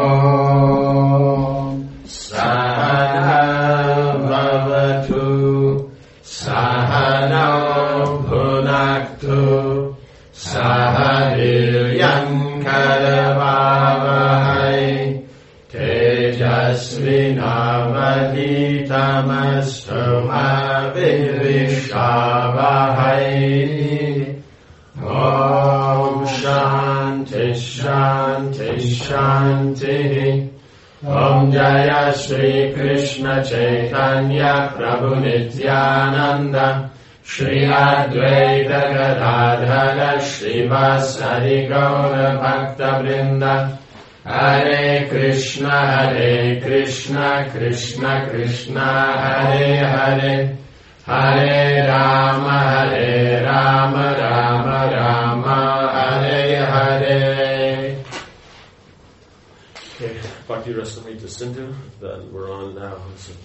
Om Sahana Bhavatu Sahano Bhunaktu Sahaviryam Karavavahai Tejasvinavaditamastu ma Vivishavahai. Om Shanti Shanti Shanti. Om Jaya Shri Krishna Chaitanya Prabhu Nityananda Shri Advaita Gadadhara Srivasadi Gaura Bhakta Vrinda. Hare Krishna Krishna Krishna Hare Hare, Hare Rama Rama Rama Hare Hare. Okay, Bhakti Rasamrita Sindhu. Then we're on now. Is it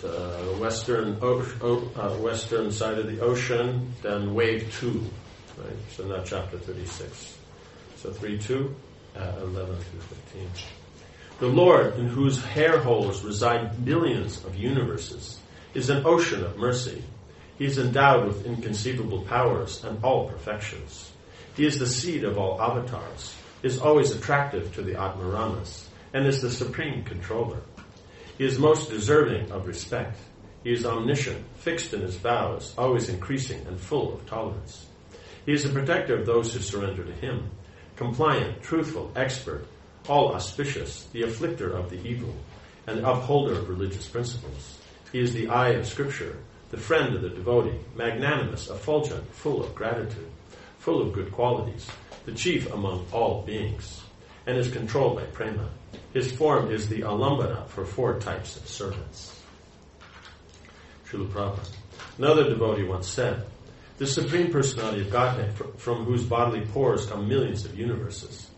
western side of the ocean? Then wave 2, right? So now chapter 36. So 3-2, 11 through 15. The Lord, in whose hair holes reside millions of universes, is an ocean of mercy. He is endowed with inconceivable powers and all perfections. He is the seed of all avatars, is always attractive to the Atmaramas, and is the supreme controller. He is most deserving of respect. He is omniscient, fixed in his vows, always increasing and full of tolerance. He is the protector of those who surrender to him, compliant, truthful, expert, all auspicious, the afflicter of the evil, and upholder of religious principles. He is the eye of Scripture, the friend of the devotee, magnanimous, effulgent, full of gratitude, full of good qualities, the chief among all beings, and is controlled by prema. His form is the alambana for 4 types of servants. Srila Prabhupada. Another devotee once said, the Supreme Personality of Godhead, from whose bodily pores come millions of universes,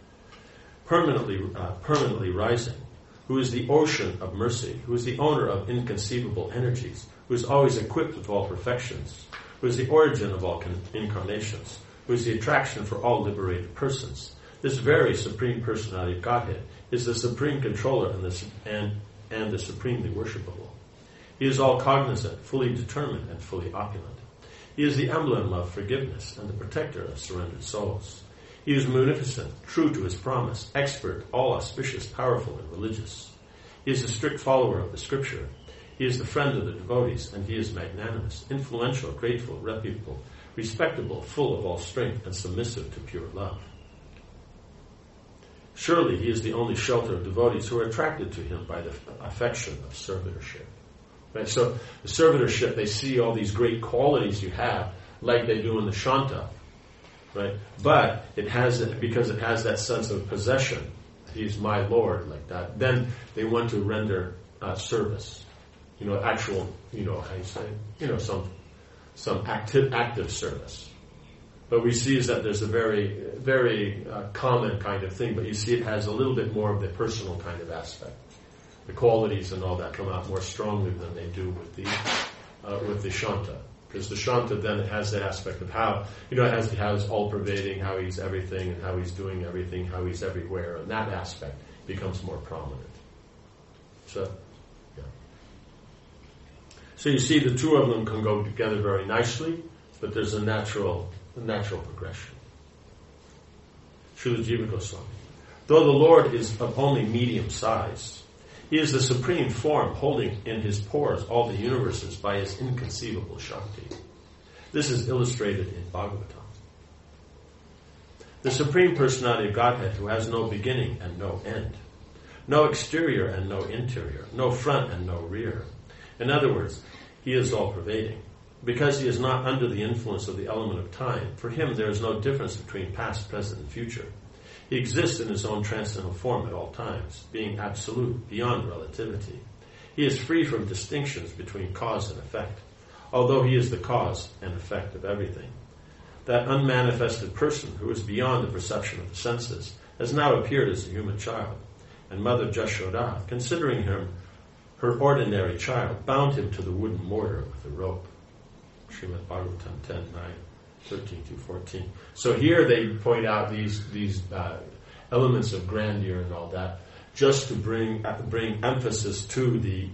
permanently rising, who is the ocean of mercy, who is the owner of inconceivable energies, who is always equipped with all perfections, who is the origin of all incarnations, who is the attraction for all liberated persons. This very Supreme Personality of Godhead is the supreme controller and the supremely worshipable. He is all cognizant, fully determined, and fully opulent. He is the emblem of forgiveness and the protector of surrendered souls. He is munificent, true to his promise, expert, all auspicious, powerful, and religious. He is a strict follower of the Scripture. He is the friend of the devotees, and he is magnanimous, influential, grateful, reputable, respectable, full of all strength, and submissive to pure love. Surely he is the only shelter of devotees who are attracted to him by the affection of servitorship. Right? So the servitorship, they see all these great qualities you have, like they do in the Shanta, right? But it has, because it has that sense of possession, he's my Lord, like that, then they want to render service. Actual, how you say, some active service. But we see is that there's a very, very common kind of thing, but you see it has a little bit more of the personal kind of aspect. The qualities and all that come out more strongly than they do with the Shanta. Because the Shanta then it has the aspect of how, it has how he's all-pervading, how he's everything, and how he's doing everything, how he's everywhere, and that aspect becomes more prominent. So, yeah. So you see the two of them can go together very nicely, but there's a natural progression. Srila Jiva Goswami. Though the Lord is of only medium size, he is the supreme form holding in his pores all the universes by his inconceivable Shakti. This is illustrated in Bhagavatam. The Supreme Personality of Godhead, who has no beginning and no end, no exterior and no interior, no front and no rear. In other words, he is all-pervading. Because he is not under the influence of the element of time, for him there is no difference between past, present, and future. He exists in his own transcendental form at all times, being absolute, beyond relativity. He is free from distinctions between cause and effect, although he is the cause and effect of everything. That unmanifested person, who is beyond the perception of the senses, has now appeared as a human child, and Mother Jashoda, considering him her ordinary child, bound him to the wooden mortar with a rope. Srimad Bhagavatam 10:9-13-14. So here they point out these elements of grandeur and all that. just to bring emphasis to the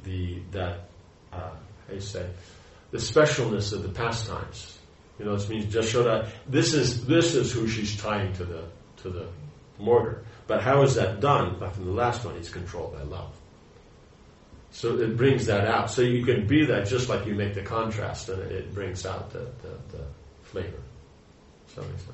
specialness of the pastimes. You know, it means just show that this is who she's tying to the mortar. But how is that done? Like in the last one, it's controlled by love. So it brings that out. So you can be that just like you make the contrast, and it brings out the flavor. Does that make sense?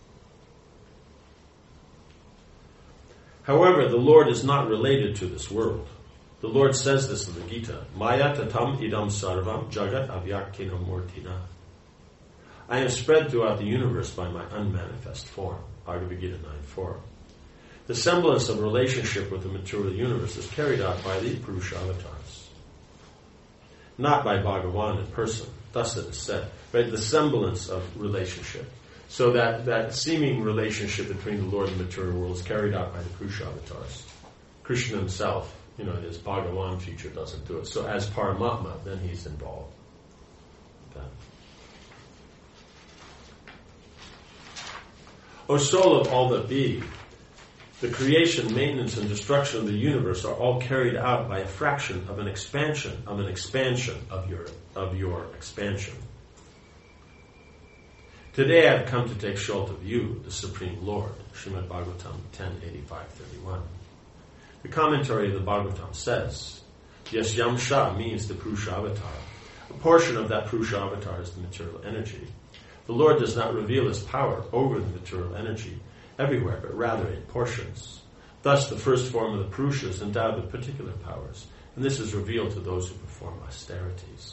However, the Lord is not related to this world. The Lord says this in the Gita. Maya tatam idam sarvam jagat avyaktina murtina. I am spread throughout the universe by my unmanifest form. Bhagavad Gita 9:4. The semblance of relationship with the material universe is carried out by the Purusha avatars, not by Bhagavan in person. Thus it is said. Right? The semblance of relationship. So that seeming relationship between the Lord and the material world is carried out by the Purusha avatars. Krishna himself, in his Bhagavan feature doesn't do it. So as Paramatma, then he's involved. Okay. O soul of all that be, the creation, maintenance, and destruction of the universe are all carried out by a fraction of an expansion of your expansion. Today I have come to take shelter of you, the Supreme Lord. Srimad Bhagavatam 10:85-31. The commentary of the Bhagavatam says, Yasyamsha means the Purusha avatar. A portion of that Purusha avatar is the material energy. The Lord does not reveal his power over the material energy everywhere, but rather in portions. Thus, the first form of the Purusha is endowed with particular powers, and this is revealed to those who perform austerities.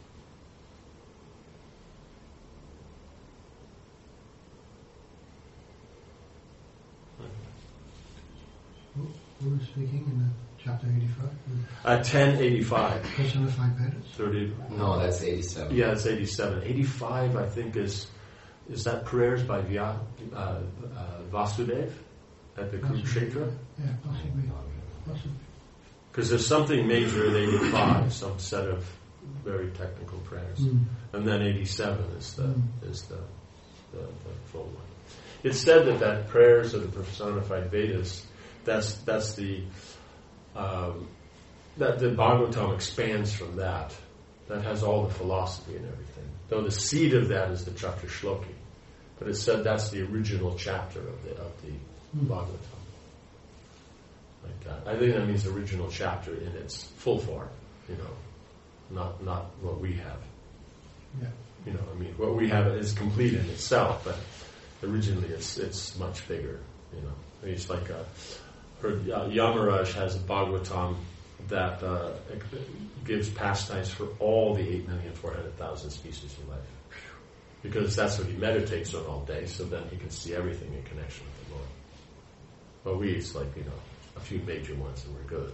Who was speaking in chapter 85? 1085. Personified Vedas? 30. No, that's 87. Yeah, it's 87. 85, I think, is that prayers by Vasudev at the Kurukshetra? Yeah, possibly. Because there's something major at 85, some set of very technical prayers. And then 87 is the full one. It's said that prayers of the personified Vedas, that's the Bhagavatam expands from that. That has all the philosophy and everything. Though the seed of that is the Chakra Shloki. But it's said that's the original chapter of the Bhagavatam. Like that. I think that means original chapter in its full form, not what we have. Yeah. What we have is complete in itself, but originally it's much bigger, It's like Yamaraj has a Bhagavatam that gives pastimes for all the 8,400,000 species of life. Because that's what he meditates on all day, so then he can see everything in connection with the Lord. But it's like, a few major ones and we're good.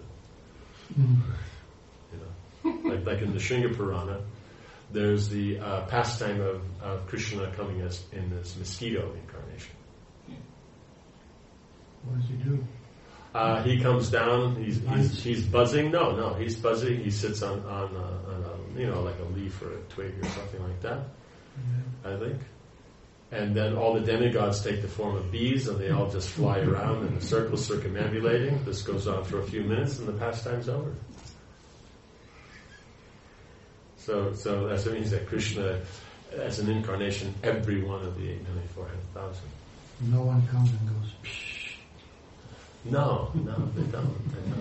Like in the Shringa Purana, there's the pastime of Krishna coming in this mosquito incarnation. What does he do? He comes down. He's buzzing. No, he's buzzing. He sits on a like a leaf or a twig or something like that. Yeah. I think. And then all the demigods take the form of bees, and they all just fly around in a circle, circumambulating. This goes on for a few minutes, and the pastime's over. So that means that Krishna, as an incarnation, every one of the 8,400,000. No one comes and goes, psh. No, they don't.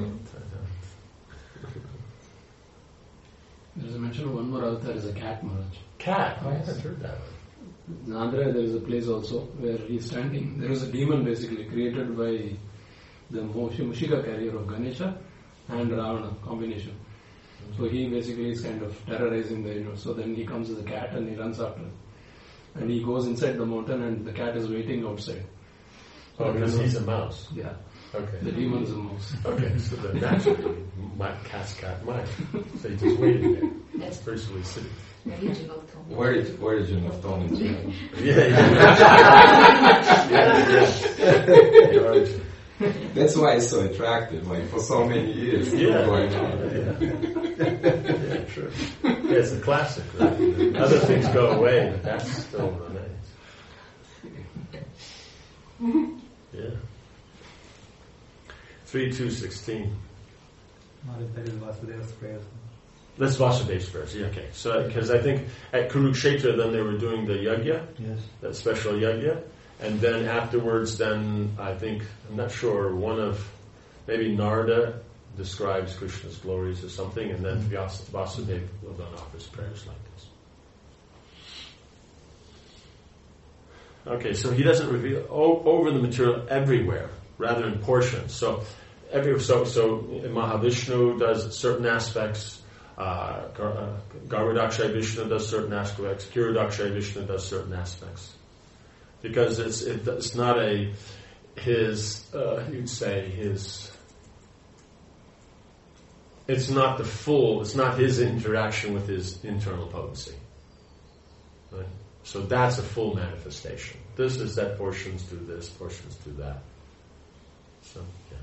There's a mention of one more avatar is a cat, Maharaj. Cat? I haven't heard that one. In Andhra, there is a place also where he's standing. There is a demon basically created by the Mushika carrier of Ganesha and Ravana combination. So he basically is kind of terrorizing the universe. So then he comes as a cat and he runs after him. And he goes inside the mountain and the cat is waiting outside. So because he's a mouse. Yeah. Okay. The demon is a mouse. Okay, so then naturally, cat's cat mice. So he just waited there. That's virtually sitting. Where did you know Tony? That's why it's so attractive. Like for so many years, going on. Yeah, true. Yeah, it's a classic. Right? Other things go away, but that's still remains. Yeah. 3:2:16. Not if that is Vasudeva's prayers. That's Vasudev's prayers. Yeah, okay. So, because I think at Kurukshetra, then they were doing the yajna, Yes. that special yajna, and then afterwards, then I think, I'm not sure, maybe Narada describes Krishna's glories or something, and then Vasudeva will then offer prayers like this. Okay, so he doesn't reveal over the material everywhere, rather in portions. So Mahavishnu does certain aspects, Garudakshay Vishnu does certain aspects, Kirudakshay Vishnu does certain aspects. Because it's not it's not his interaction with his internal potency. Right? So that's a full manifestation. This is that portions do this, portions do that. So, yeah.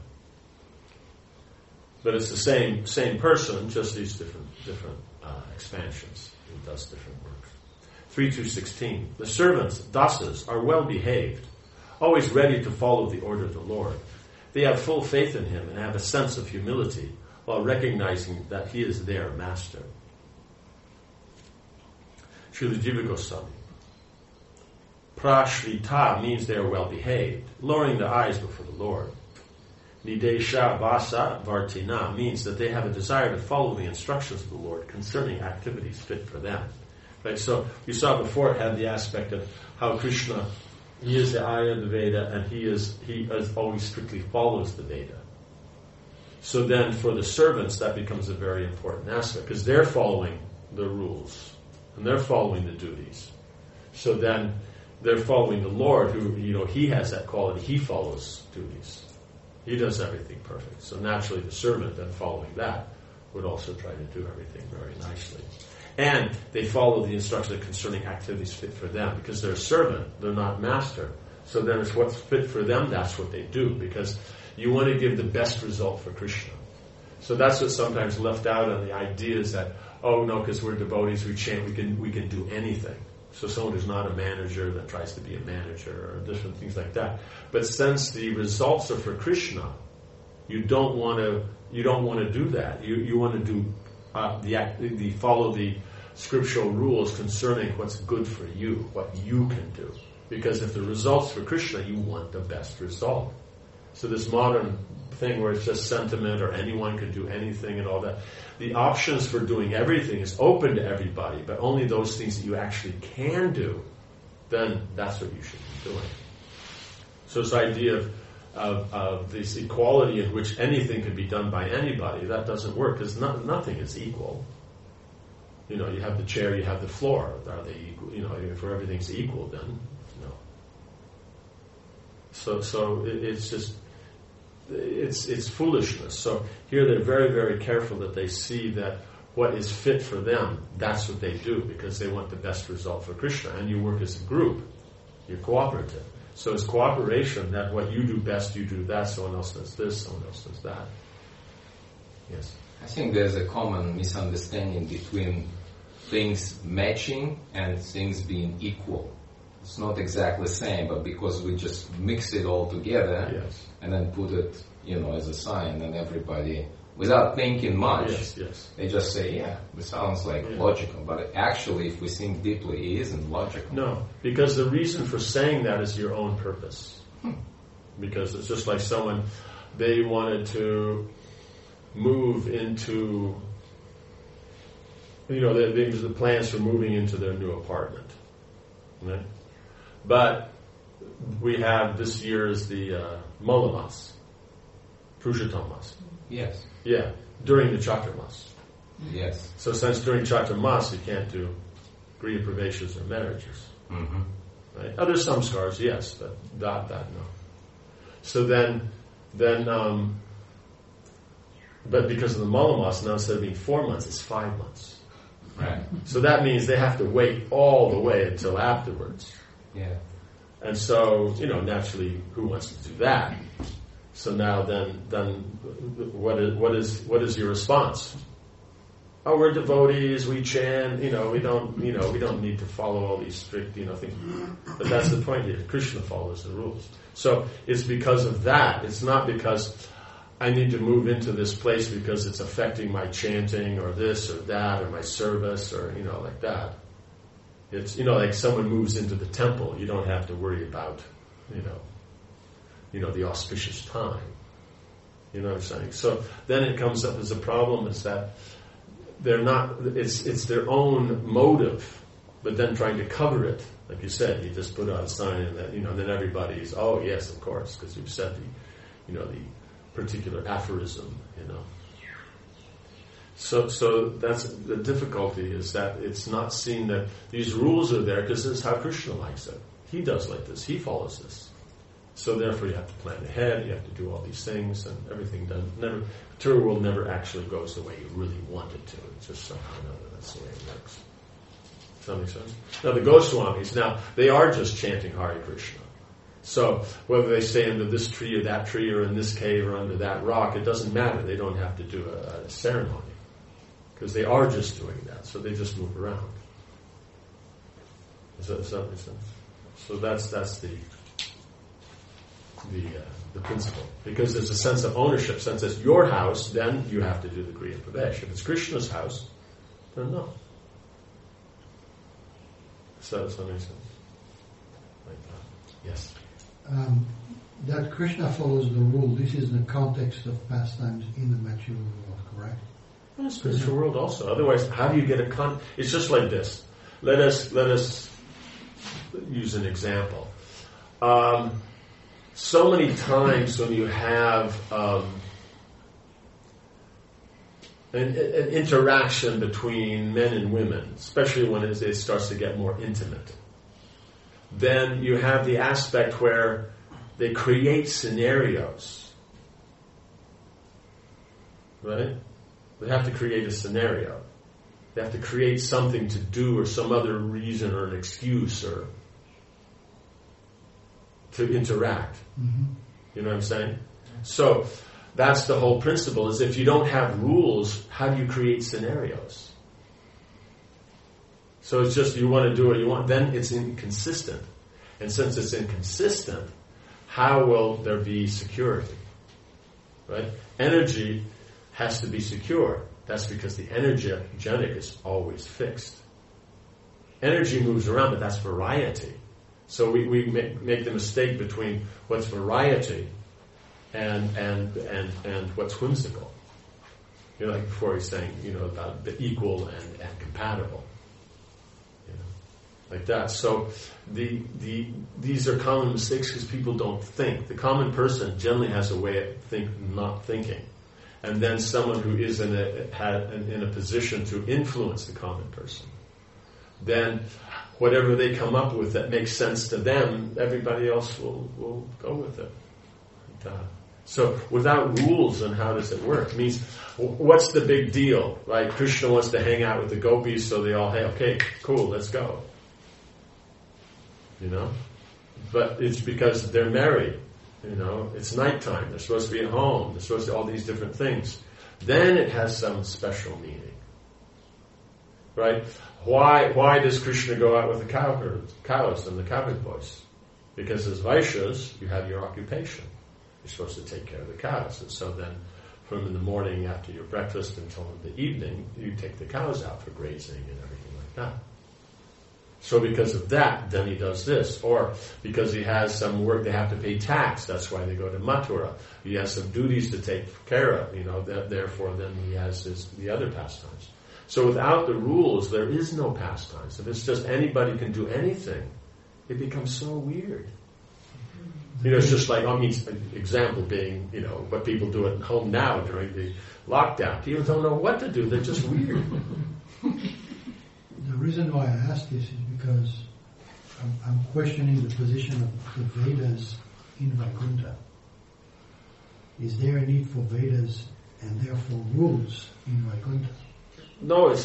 But it's the same person, just these different expansions. He does different work. 3:2:16. The servants, dasas, are well behaved, always ready to follow the order of the Lord. They have full faith in him and have a sense of humility while recognizing that he is their master. Srila Jiva Goswami. Prashrita means they are well behaved, lowering their eyes before the Lord. Nidesha Vasa Vartina means that they have a desire to follow the instructions of the Lord concerning activities fit for them. Right? So we saw before it had the aspect of how Krishna, he is the eye of the Veda, and he always strictly follows the Veda. So then for the servants that becomes a very important aspect because they're following the rules and they're following the duties. So then they're following the Lord who, he has that quality. He follows duties. He does everything perfect. So naturally the servant then following that would also try to do everything very nicely. And they follow the instructions concerning activities fit for them because they're a servant, they're not master. So then it's what's fit for them, that's what they do because you want to give the best result for Krishna. So that's what's sometimes left out on the ideas that, because we're devotees, we chant, we can do anything. So someone who's not a manager that tries to be a manager or different things like that. But since the results are for Krishna, you don't want to do that. You want to do follow the scriptural rules concerning what's good for you, what you can do. Because if the result's for Krishna, you want the best result. So this modern thing where it's just sentiment or anyone can do anything and all that, the options for doing everything is open to everybody, but only those things that you actually can do, then that's what you should be doing. So this idea of this equality in which anything can be done by anybody, that doesn't work because nothing is equal. You have the chair, you have the floor. Are they equal? If everything's equal, then no. So it's just it's foolishness. So here they're very, very careful that they see that what is fit for them, that's what they do because they want the best result for Krishna. And you work as a group. You're cooperative. So it's cooperation that what you do best, you do that, someone else does this, someone else does that. Yes? I think there's a common misunderstanding between things matching and things being equal. It's not exactly the same, but because we just mix it all together yes. and then put it, as a sign, and everybody, without thinking much, yes. they just say, it sounds like logical. But actually, if we think deeply, it isn't logical. No, because the reason for saying that is your own purpose. Because it's just like someone, they wanted to move into, the plans for moving into their new apartment. Right? But we have this year is the Malamas, Purushottam. Yes. Yeah, during the Chaturmas. Yes. So since during Chaturmas you can't do Griya Praveshas or marriages. Mm-hmm. Right? Other samskars, yes, but that no. So then, but because of the Malamas, now instead of being 4 months, it's 5 months. Right. So that means they have to wait all the way until afterwards. Yeah. And so, naturally, who wants to do that? So now then what is your response? Oh, we're devotees, we chant, we don't need to follow all these strict, things. But that's the point here. Krishna follows the rules. So it's because of that. It's not because I need to move into this place because it's affecting my chanting or this or that or my service or, like that. It's, like someone moves into the temple, you don't have to worry about, the auspicious time. You know what I'm saying? So then it comes up as a problem is that they're not, it's their own motive, but then trying to cover it. Like you said, you just put out a sign and that, then everybody's, oh yes, of course, because you've said the particular aphorism, So that's the difficulty is that it's not seen that these rules are there because this is how Krishna likes it. He does like this. He follows this. So therefore you have to plan ahead, you have to do all these things, and everything done. Material world never actually goes the way you really want it to. It's just somehow or another, that's the way it works. Does that make sense? Now the Goswamis, they are just chanting Hare Krishna. So whether they stay under this tree or that tree or in this cave or under that rock, it doesn't matter. They don't have to do a ceremony. Because they are just doing that. So they just move around. Does that make sense? So that's the principle. Because there's a sense of ownership. Since it's your house, then you have to do the Kriya Pravesh. If it's Krishna's house, then no. So does that make sense? Like that. Yes? That Krishna follows the rule, this is the context of pastimes in the material world, correct? In the spiritual world also. Otherwise, how do you get it's just like this. Let us use an example. So many times when you have an interaction between men and women, especially when it starts to get more intimate, then you have the aspect where they create scenarios. Right? They have to create a scenario. They have to create something to do or some other reason or an excuse or to interact. Mm-hmm. You know what I'm saying? So that's the whole principle is if you don't have rules, how do you create scenarios? So it's just you want to do what you want, then it's inconsistent. And since it's inconsistent, how will there be security? Right? Energy has to be secure. That's because the energetic is always fixed. Energy moves around, but that's variety. So we make the mistake between what's variety and what's whimsical. Like before he's saying, about the equal and compatible. Like that. So these are common mistakes because people don't think. The common person generally has a way of not thinking. And then someone who is in a position to influence the common person, then whatever they come up with that makes sense to them, everybody else will go with it. So without rules on how does it work, it means what's the big deal, right? Krishna wants to hang out with the gopis, so they all, hey, okay, cool, let's go. But it's because they're married. It's nighttime. They're supposed to be at home. They're supposed to all these different things. Then it has some special meaning, right? Why does Krishna go out with the cows and the cowherd boys? Because as Vaishyas, you have your occupation. You're supposed to take care of the cows, and so then, from in the morning after your breakfast until in the evening, you take the cows out for grazing and everything like that. So because of that, then he does this. Or because he has some work, they have to pay tax. That's why they go to Mathura. He has some duties to take care of. Therefore, then he has the other pastimes. So without the rules, there is no pastimes. If it's just anybody can do anything, it becomes so weird. It's just like, example being, what people do at home now during the lockdown. People don't know what to do. They're just weird. The reason why I ask this is because I'm questioning the position of the Vedas in Vaikuntha. Is there a need for Vedas and therefore rules in Vaikuntha? No, it's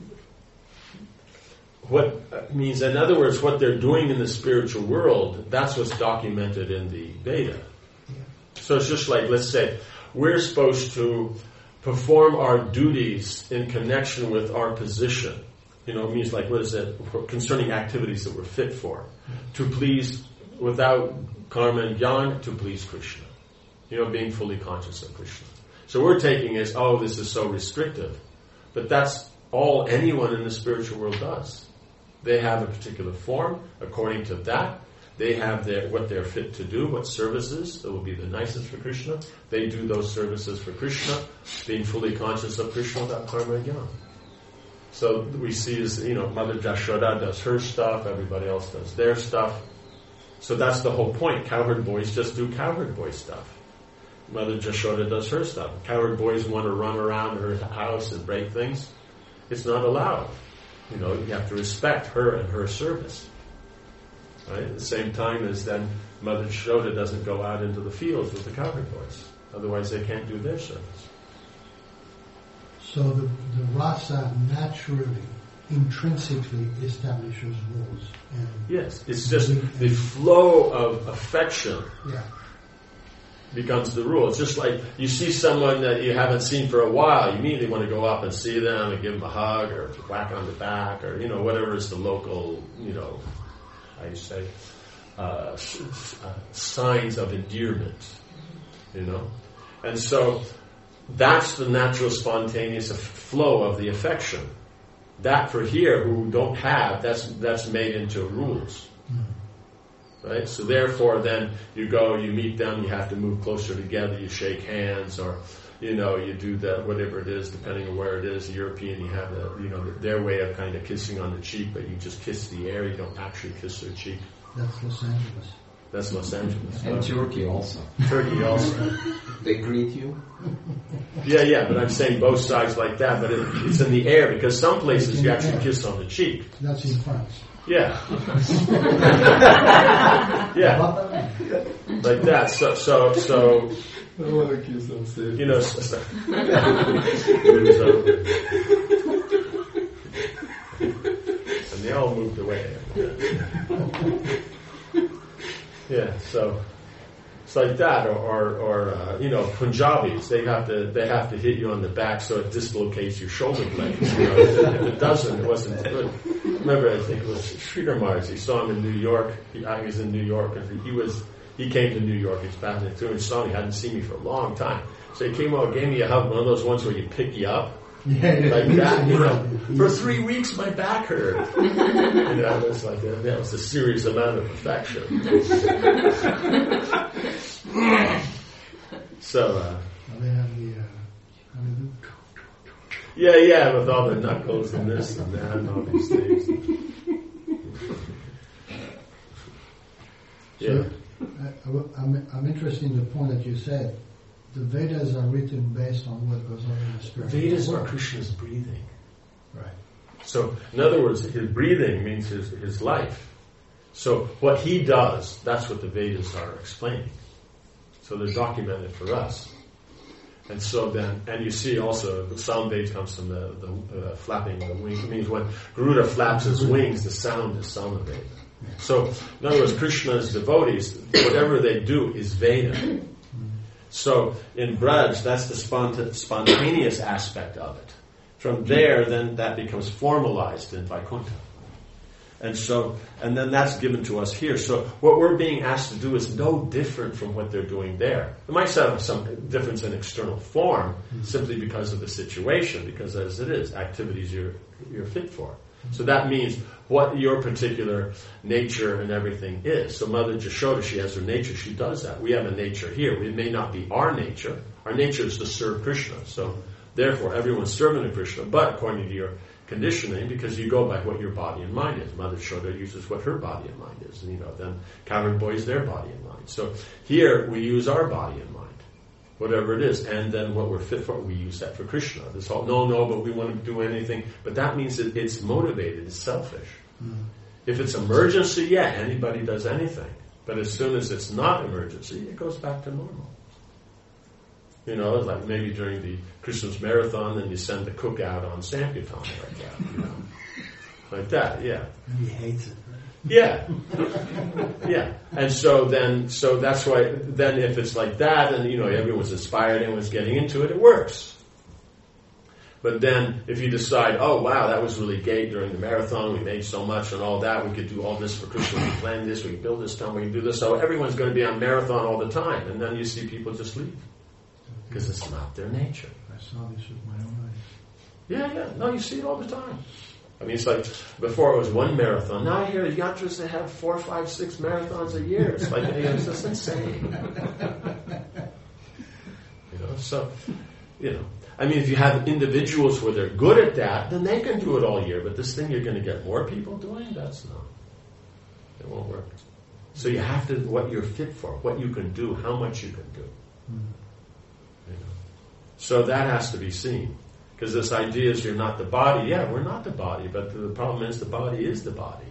what means, in other words, what they're doing in the spiritual world, that's what's documented in the Veda. Yeah. So it's just like, let's say, we're supposed to perform our duties in connection with our position. It means like, what is it? Concerning activities that we're fit for. To please, without karma and jnana, to please Krishna. being fully conscious of Krishna. So we're taking as, this is so restrictive. But that's all anyone in the spiritual world does. They have a particular form. According to that, they have what they're fit to do, what services that will be the nicest for Krishna. They do those services for Krishna, being fully conscious of Krishna without karma again. So we see as, Mother Jashoda does her stuff, everybody else does their stuff. So that's the whole point. Cowherd boys just do cowherd boy stuff. Mother Jashoda does her stuff. Cowherd boys want to run around her house and break things. It's not allowed. You have to respect her and her service. Right? At the same time as then Mother Jashoda doesn't go out into the fields with the cowherd boys. Otherwise they can't do their service. So the rasa naturally, intrinsically establishes rules. And yes, it's just the flow of affection becomes the rule. It's just like you see someone that you haven't seen for a while, you immediately want to go up and see them and give them a hug or whack on the back or, whatever is the local, how you say, signs of endearment, And so that's the natural spontaneous flow of the affection. That for here, who don't have, that's made into rules. Right? So therefore then you go, you meet them, you have to move closer together, you shake hands, or, you do that, whatever it is, depending on where it is. European, you have their way of kind of kissing on the cheek, but you just kiss the air, you don't actually kiss their cheek. That's Los Angeles. That's Los Angeles. And Turkey also. Turkey also. They greet you. Yeah, but I'm saying both sides like that, but it's in the air, because some places you actually kiss on the cheek. That's in France. Yeah. Yeah. Like that. So I want to kiss them safe. And they all moved away. Yeah, so it's like that, or Punjabis, they have to hit you on the back so it dislocates your shoulder blades. If it doesn't, it wasn't good. Remember, I think it was Sridhar Maharaj. He saw him in New York. I was in New York, and he came to New York. He's passing through and saw me. He hadn't seen me for a long time, so he came out, gave me a hug, one of those ones where you pick you up. Like that, For 3 weeks, my back hurt. It was like that was a serious amount of affection. So, they have the yeah, with all the knuckles and this and that and all these things. Yeah. So, I'm interested in the point that you said. The Vedas are written based on what goes on in the spiritual Vedas world. are Krishna's breathing. Right. So, in other words, his breathing means his life. So, what he does, that's what the Vedas are explaining. So, they're documented for us. And so then, and you see also, the sound Veda comes from the flapping of the wings. It means when Garuda flaps his wings, the sound is Sound Veda. So, in other words, Krishna's devotees, whatever they do is Veda. So in Braj, that's the spontaneous aspect of it. From there, then that becomes formalized in Vaikuntha. And then that's given to us here. So what we're being asked to do is no different from what they're doing there. It might have some difference in external form, simply because of the situation, because as it is, activities you're fit for. So that means what your particular nature and everything is. So Mother Jashoda, she has her nature, she does that. We have a nature here. It may not be our nature. Our nature is to serve Krishna. So therefore, everyone's serving Krishna, but according to your conditioning, because you go by what your body and mind is. Mother Jashoda uses what her body and mind is. And, then cowherd boys, their body and mind. So here, we use our body and mind. Whatever it is, and then what we're fit for, we use that for Krishna. This whole, but we want to do anything. But that means that it's motivated, it's selfish. If it's emergency, anybody does anything. But as soon as it's not emergency, it goes back to normal. Like maybe during the Christmas marathon, then you send the cook out on Sankirtan like that. Like that, yeah. And he hates it. Yeah. And so that's why, then if it's like that, and everyone's inspired, everyone's getting into it, it works. But then if you decide, oh wow, that was really great during the marathon, we made so much and all that, we could do all this for Krishna, we can plan this, we can build this town, we can do this, so everyone's going to be on marathon all the time. And then you see people just leave. Because it's not their nature. I saw this with my own eyes. Yeah. No, you see it all the time. I mean, it's like, before it was one marathon. Now I hear yatras that have 4, 5, 6 marathons a year. It's like, it's just insane. So, I mean, if you have individuals where they're good at that, then they can do it all year. But this thing you're going to get more people doing, it won't work. So you have to, what you're fit for, what you can do, how much you can do. So that has to be seen. Because this idea is you're not the body. Yeah, we're not the body, but the problem is the body is the body.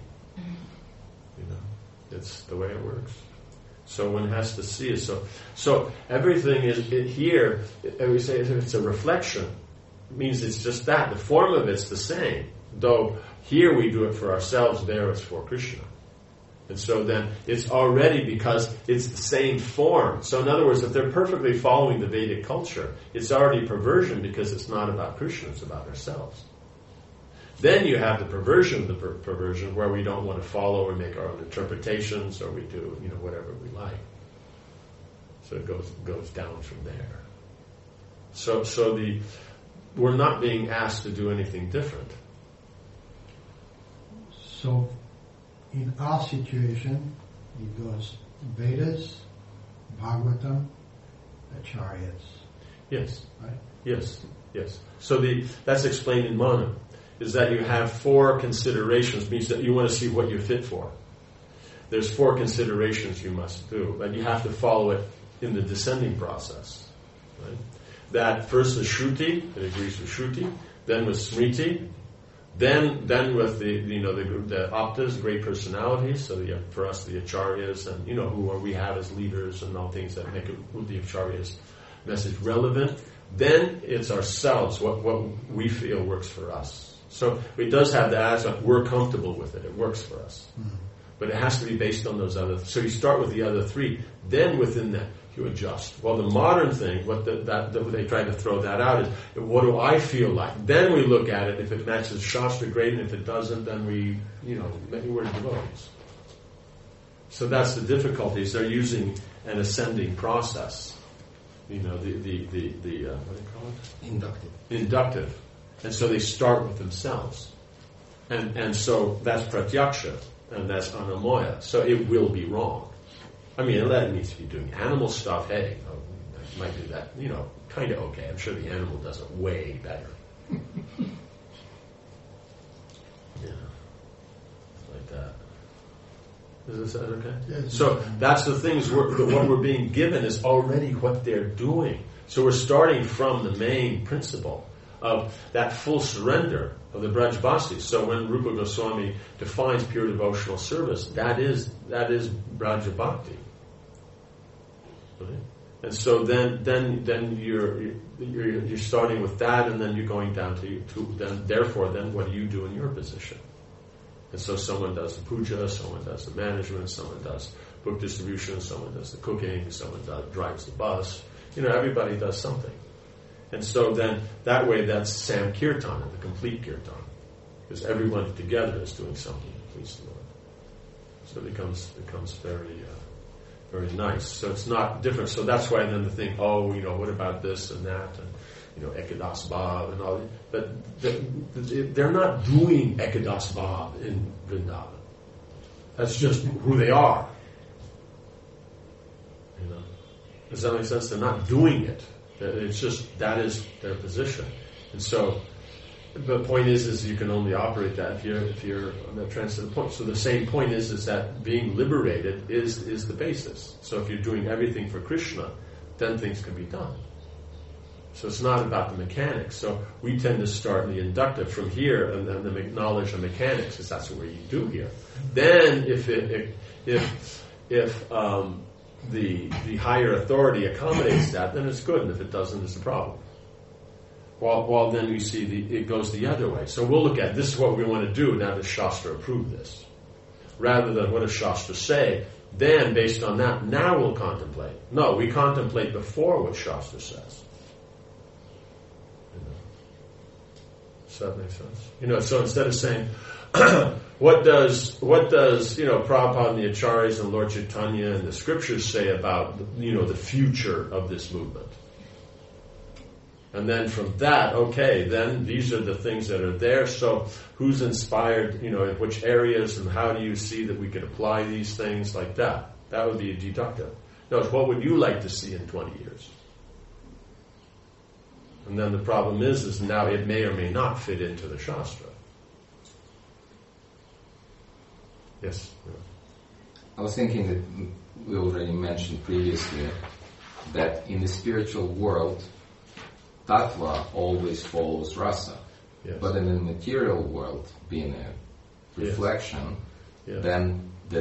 It's the way it works. So one has to see it. So everything is here. We say it's a reflection. It means it's just that. The form of it's the same. Though here we do it for ourselves, there it's for Krishna. And so then it's already because it's the same form. So in other words, if they're perfectly following the Vedic culture, it's already perversion because it's not about Krishna, it's about ourselves. Then you have the perversion of the perversion where we don't want to follow or make our own interpretations or we do, whatever we like. So it goes down from there. So we're not being asked to do anything different. So in our situation, it goes Vedas, Bhagavatam, Acharyas. Yes. Right? Yes. So that's explained in Manu, is that you have 4 considerations, means that you want to see what you're fit for. There's 4 considerations you must do, but you have to follow it in the descending process. Right? That first is Shruti, it agrees with Shruti, then with Smriti, then with the Aptas, great personalities, so for us the Acharyas, and who we have as leaders and all things that make the Acharyas message relevant. Then it's ourselves, what we feel works for us. So it does have the aspect, we're comfortable with it, it works for us. Mm-hmm. But it has to be based on those other, so you start with the other 3, then within that you adjust. Well, the modern thing, what they try to throw that out is, what do I feel like? Then we look at it, if it matches Shastra, great, and if it doesn't, then we're devotees. So that's the difficulties. They're using an ascending process. The what do you call it? Inductive. And so they start with themselves. And so that's pratyaksha, and that's anamoya. So it will be wrong. I mean, that means if you're doing animal stuff, hey, you might do that, kind of okay. I'm sure the animal does it way better. Like that. Is this okay? Yes. So that's the things, what we're being given is already what they're doing. So we're starting from the main principle of that full surrender of the Braj Bhakti. So when Rupa Goswami defines pure devotional service, that is Braj Bhakti. Right? And so then you're starting with that, and then you're going down to then what do you do in your position? And so someone does the puja, someone does the management, someone does book distribution, someone does the cooking, someone drives the bus. Everybody does something. And so then that way that's Sankirtan, the complete kirtan. Because everyone together is doing something to please the Lord. So it becomes very, very nice. So it's not different. So that's why then the thing, what about this and that, and Ekadas Bhav and all. But they're not doing Ekadas Bhav in Vrindavan. That's just who they are. Does that make sense? They're not doing it. It's just, that is their position. And so the point is you can only operate that if you're on that transcendental point. So the same point is that being liberated is the basis. So if you're doing everything for Krishna, then things can be done. So it's not about the mechanics. So we tend to start in the inductive from here, and then the knowledge of mechanics, because that's what you do here. Then if the higher authority accommodates that, then it's good, and if it doesn't, it's a problem. While then we see it goes the other way. So we'll look at, this is what we want to do, now does Shastra approve this? Rather than what does Shastra say, then based on that, now we'll contemplate. No, we contemplate before what Shastra says. Does that make sense? So instead of saying, what does Prabhupada and the Acharyas and Lord Chaitanya and the scriptures say about the future of this movement? And then from that, okay, then these are the things that are there. So who's inspired, in which areas, and how do you see that we could apply these things like that? That would be a deductive. Notice, what would you like to see in 20 years? And then the problem is now it may or may not fit into the Shastra. Yes? I was thinking that we already mentioned previously that in the spiritual world, Tattva always follows Rasa. Yes. But in the material world, being a reflection, Yes. then the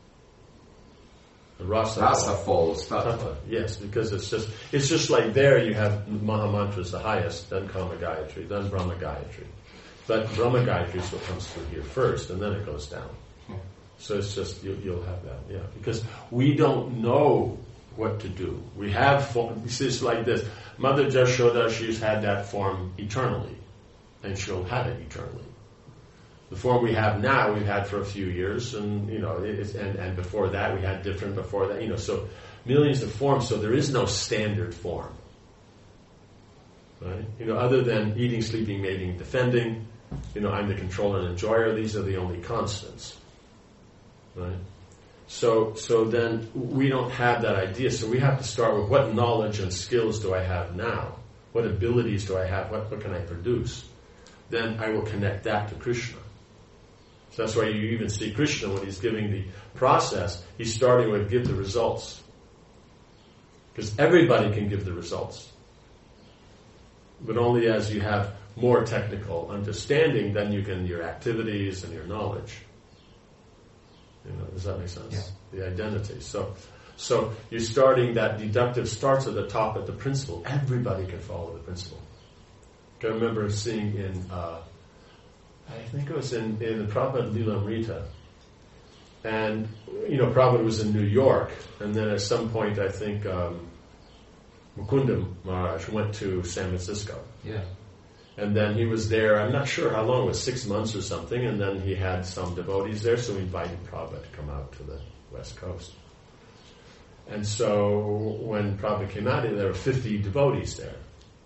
Rasa follows Tattva. Tattva. Yes, because it's just like there you have Mahamantras the highest, then Kama Gayatri, then Brahma Gayatri. But Brahma Gayatri is what comes through here first, and then it goes down. So it's just, you'll have that, because we don't know what to do. We have form. It's like this. Mother Jashoda, she's had that form eternally, and she'll have it eternally. The form we have now, we've had for a few years, and and before that we had different. Before that, so millions of forms. So there is no standard form, right? Other than eating, sleeping, mating, defending. I'm the controller and enjoyer. These are the only constants, right? So then we don't have that idea. So we have to start with what knowledge and skills do I have now? What abilities do I have? What can I produce? Then I will connect that to Krishna. So that's why you even see Krishna when he's giving the process, he's starting with give the results. Because everybody can give the results. But only as you have more technical understanding, then you can, your activities and your knowledge. Does that make sense? Yeah. The identity. So you're starting, that deductive starts at the top at the principle. Everybody can follow the principle. I remember seeing in, I think it was in the Prabhupada Lilamrita. And, Prabhupada was in New York. And then at some point, I think Mukunda Maharaj went to San Francisco. Yeah. And then he was there, I'm not sure how long, it was 6 months or something, and then he had some devotees there, so he invited Prabhupada to come out to the West Coast. And so when Prabhupada came out, there were 50 devotees there,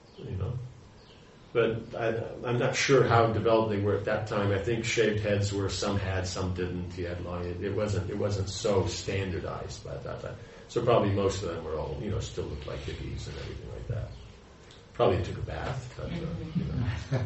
But I'm not sure how developed they were at that time. I think shaved heads were, some had, some didn't. He had long, it wasn't so standardized by that time. So probably most of them were all, still looked like hippies and everything like that. Probably took a bath, but,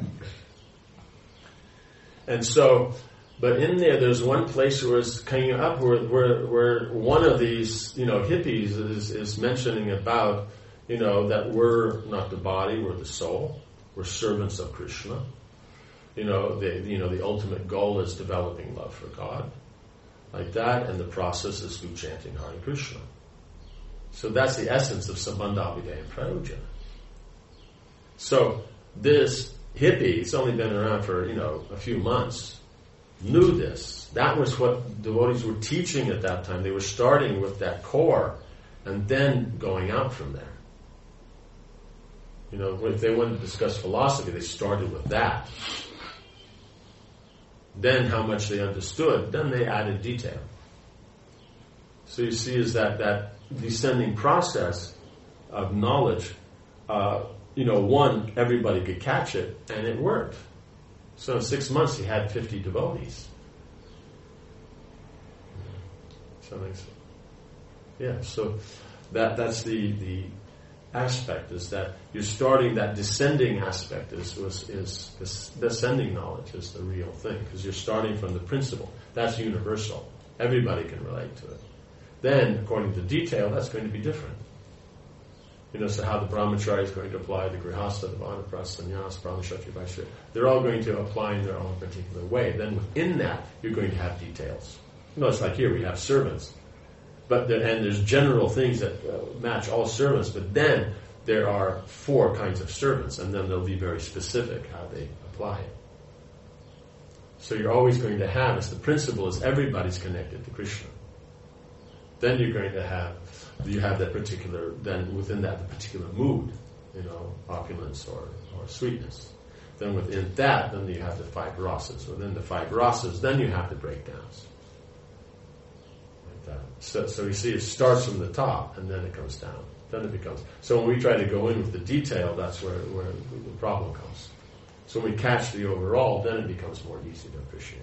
And so, but in there's one place where it's coming up where one of these, hippies is mentioning about, that we're not the body, we're the soul, we're servants of Krishna. The ultimate goal is developing love for God, like that, and the process is through chanting Hare Krishna. So that's the essence of Sambandha Abhidheya and Prayojana. So this hippie, it's only been around for, a few months, knew this. That was what devotees were teaching at that time. They were starting with that core and then going out from there. If they wanted to discuss philosophy, they started with that. Then how much they understood, then they added detail. So you see is that descending process of knowledge, everybody could catch it, and it worked. So in 6 months, he had 50 devotees. So that's the aspect, is that you're starting, that descending aspect is descending knowledge is the real thing, because you're starting from the principle. That's universal. Everybody can relate to it. Then, according to detail, that's going to be different. So how the brahmachari is going to apply the grihastha, the vanaprastha, sannyas, brahmacharya, vaishya. They're all going to apply in their own particular way. Then within that, you're going to have details. It's like here we have servants. And there's general things that match all servants, but then there are 4 kinds of servants, and then they'll be very specific how they apply it. So you're always going to have, as the principle is everybody's connected to Krishna. Then you're going to have that particular, then within that, the particular mood, opulence or sweetness. then within that, then you have the 5 rasas. Within the 5 rasas, then you have the breakdowns. Like that. So you see, it starts from the top, and then it comes down. Then it becomes... So when we try to go in with the detail, that's where the problem comes. So when we catch the overall, then it becomes more easy to appreciate.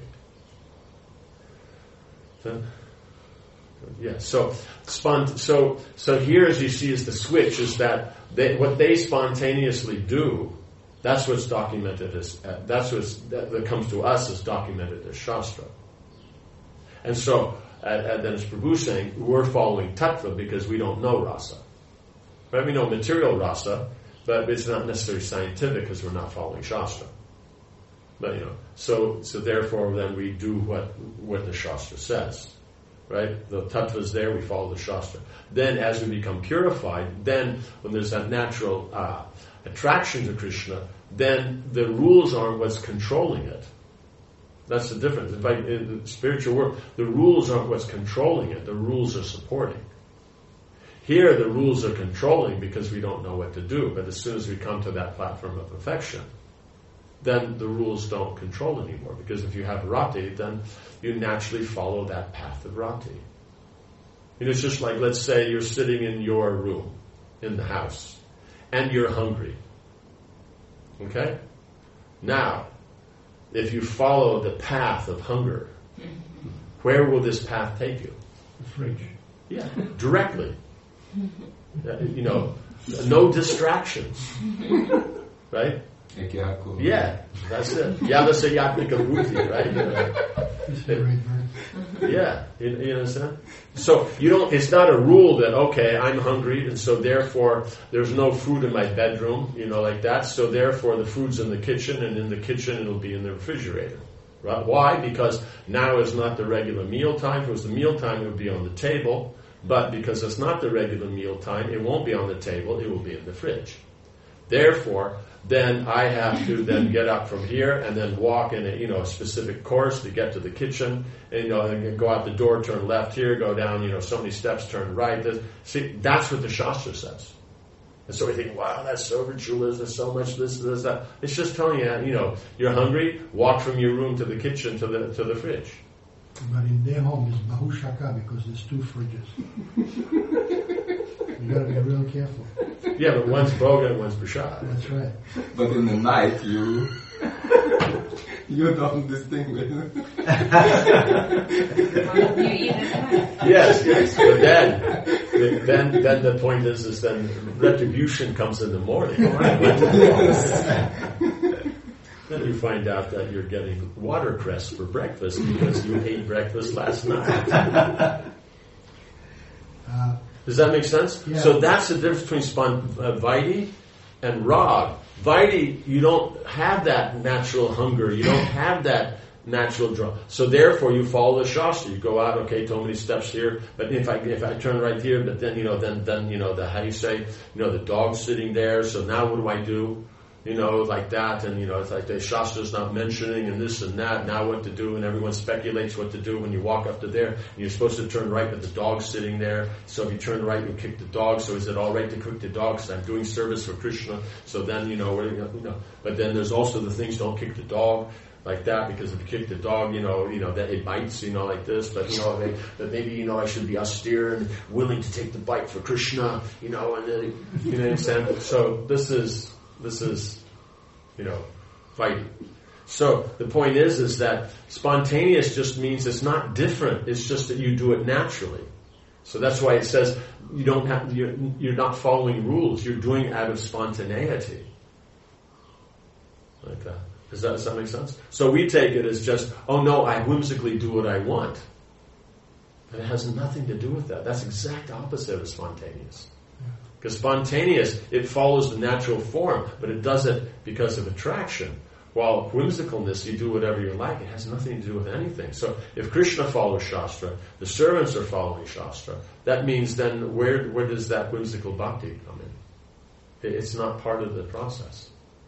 Then, yeah. So here, as you see, is the switch. Is that what they spontaneously do? That's what's documented as. That comes to us as documented as Shastra. And so, then as Prabhu saying, we're following Tattva because we don't know rasa. Right? We know material rasa, but it's not necessarily scientific because we're not following Shastra. But so therefore, then we do what the Shastra says, right? The Tattva is there, we follow the Shastra. Then, as we become purified, then when there's that natural attraction to Krishna, then the rules aren't what's controlling it. That's the difference. In the spiritual world, the rules aren't what's controlling it. The rules are supporting. Here, the rules are controlling because we don't know what to do. But as soon as we come to that platform of perfection, then the rules don't control anymore. Because if you have rati, then you naturally follow that path of rati. It's just like, let's say you're sitting in your room, in the house, and you're hungry. Okay? Now, if you follow the path of hunger, where will this path take you? The fridge. Yeah, directly. No distractions. Right? Yeah, that's it. Yadasayatmika buddhi, right? Yeah, you understand? So it's not a rule that, okay, I'm hungry and so therefore there's no food in my bedroom, like that, so therefore the food's in the kitchen and in the kitchen it'll be in the refrigerator. Right? Why? Because now is not the regular meal time. If it was the meal time, it would be on the table, but because it's not the regular meal time, it won't be on the table, it will be in the fridge. Therefore, then I have to then get up from here and then walk in a specific course to get to the kitchen, and go out the door, turn left here, go down so many steps, turn right. See, that's what the Shastra says. And so we think, wow, that's so ritualist, there's so much this, that. It's just telling you, you're hungry, walk from your room to the kitchen to the fridge. But in their home is Bahushaka because there's 2 fridges. You got to be real careful. Yeah, but one's Bhoga and one's Prasad. That's right. But in the night, you don't distinguish. Yes. But then the point is then retribution comes in the morning. Then you find out that you're getting watercress for breakfast because you ate breakfast last night. Does that make sense? Yeah. So that's the difference between Vaidhi and Rag. Vaidhi, you don't have that natural hunger. You don't have that natural draw. So therefore, you follow the Shastra. You go out, okay, so many steps here, but if I turn right here, but then the how you say, the dog's sitting there. So now what do I do? Like that, and it's like the Shastra's not mentioning and this and that, now what to do, and everyone speculates what to do when you walk up to there, and you're supposed to turn right, but the dog's sitting there, so if you turn right, you kick the dog, so is it alright to kick the dog, because I'm doing service for Krishna, so then, but then there's also the things, don't kick the dog, like that, because if you kick the dog, that it bites, like this, but that maybe, I should be austere and willing to take the bite for Krishna, and then, understand? So this is, fighting. So the point is that spontaneous just means it's not different. It's just that you do it naturally. So that's why it says you're not following rules. You're doing it out of spontaneity. Like that. Does that make sense? So we take it as just, oh no, I whimsically do what I want. But it has nothing to do with that. That's the exact opposite of spontaneous. Because spontaneous, it follows the natural form, but it does it because of attraction. While whimsicalness, you do whatever you like, it has nothing to do with anything. So if Krishna follows Shastra, the servants are following Shastra, that means then where does that whimsical bhakti come in? It's not part of the process.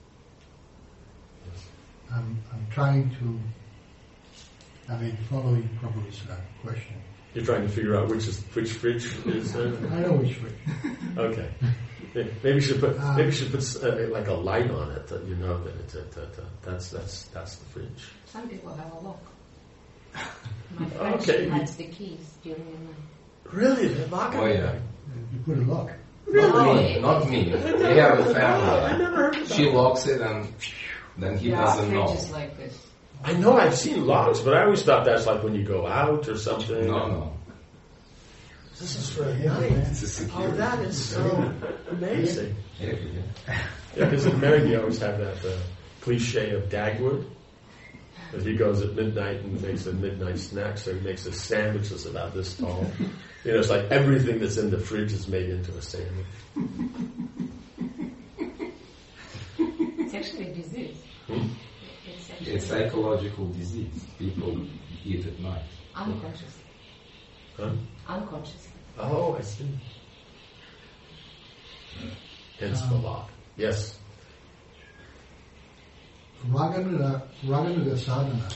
Yes. I'm trying to, following Prabhu's question, You're trying to figure out which fridge is. I know which fridge. Okay. Maybe you should put like a light on it that you know that that's the fridge. Some people have a lock. My friend hides the keys during the night. Really? They lock it? Oh yeah. You put a lock. Not me. They have a I family. never heard of that. She locks it and then he doesn't know. Fridges like this. I know I've seen locks, but I always thought that's like when you go out or something. No. This is for a night. It's a security. Oh, that is so amazing. Yeah. Yeah, because in America you always have that cliche of Dagwood. That he goes at midnight and makes a midnight snack, so he makes a sandwich that's about this tall. You know, it's like everything that's in the fridge is made into a sandwich. It's actually a disease. It's psychological disease. People eat at night. Unconsciously. Huh? Unconsciously. Oh, I see. Hence the lock. Yes. Raganuga sadhana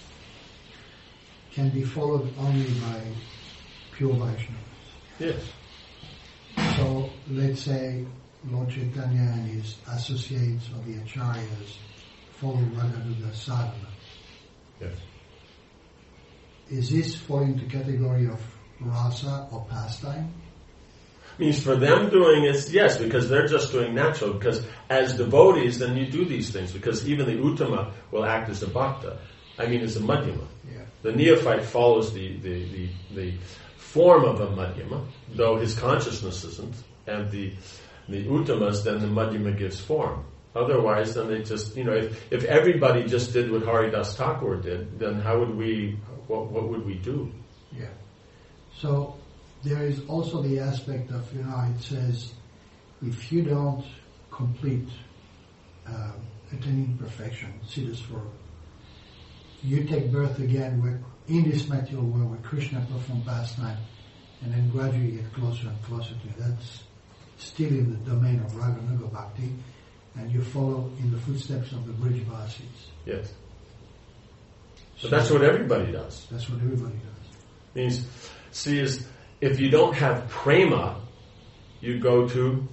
can be followed only by pure Vaishnavas. Yes. So let's say Lord Chaitanya and his associates or the acharyas follow Raganuga sadhana. Yes. Is this fall into category of rasa or pastime? Means for them doing it, yes, because they're just doing natural. Because as devotees, then you do these things. Because even the Uttama will act as a bhakta. As a madhyama. Yeah. The neophyte follows the form of a madhyama, though his consciousness isn't. And the Uttamas, then the madhyama gives form. Otherwise, then they just, if everybody just did what Haridas Thakur did, then how would we, what would we do? Yeah. So there is also the aspect of, it says, if you don't complete attaining perfection, Siddhasvara, you take birth again in this material world where Krishna performed pastime, and then gradually get closer and closer to it. That's still in the domain of Raganuga Bhakti, and you follow in the footsteps of the Brijvasis. Yes. So that's what everybody does. That's what everybody does. Means, if you don't have prema, you go to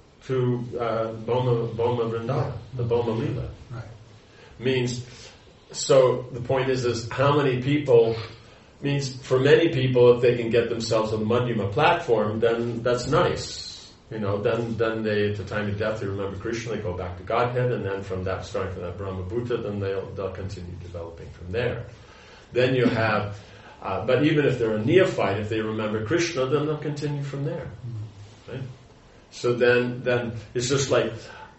Boma Vrindavan, the Boma Lila. Right. Means, so the point is how many people, means for many people, if they can get themselves a Madhyama platform, then that's nice. Then they, at the time of death, they remember Krishna, they go back to Godhead, and then starting from that Brahma Bhuta, then they'll continue developing from there. Then you have, but even if they're a neophyte, if they remember Krishna, then they'll continue from there. Right? So then it's just like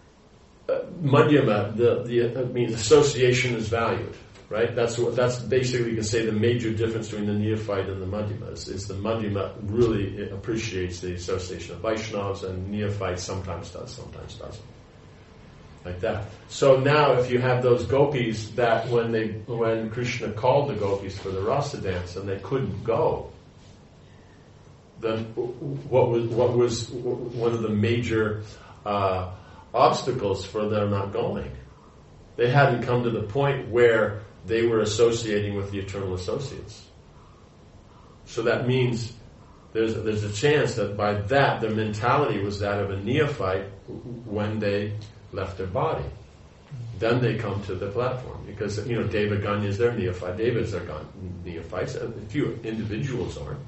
Madhyama, the association is valued. Right? That's basically, you can say, the major difference between the neophyte and the Madhyamas is the Madhyama really appreciates the association of Vaishnavas, and neophyte sometimes does, sometimes doesn't. Like that. So now if you have those gopis that when Krishna called the gopis for the rasa dance and they couldn't go, then what was one of the major obstacles for them not going? They hadn't come to the point where they were associating with the eternal associates. So that means there's a chance that by that their mentality was that of a neophyte when they left their body. Then they come to the platform because Deva Ganya is their neophyte, Devas are neophytes, a few individuals aren't.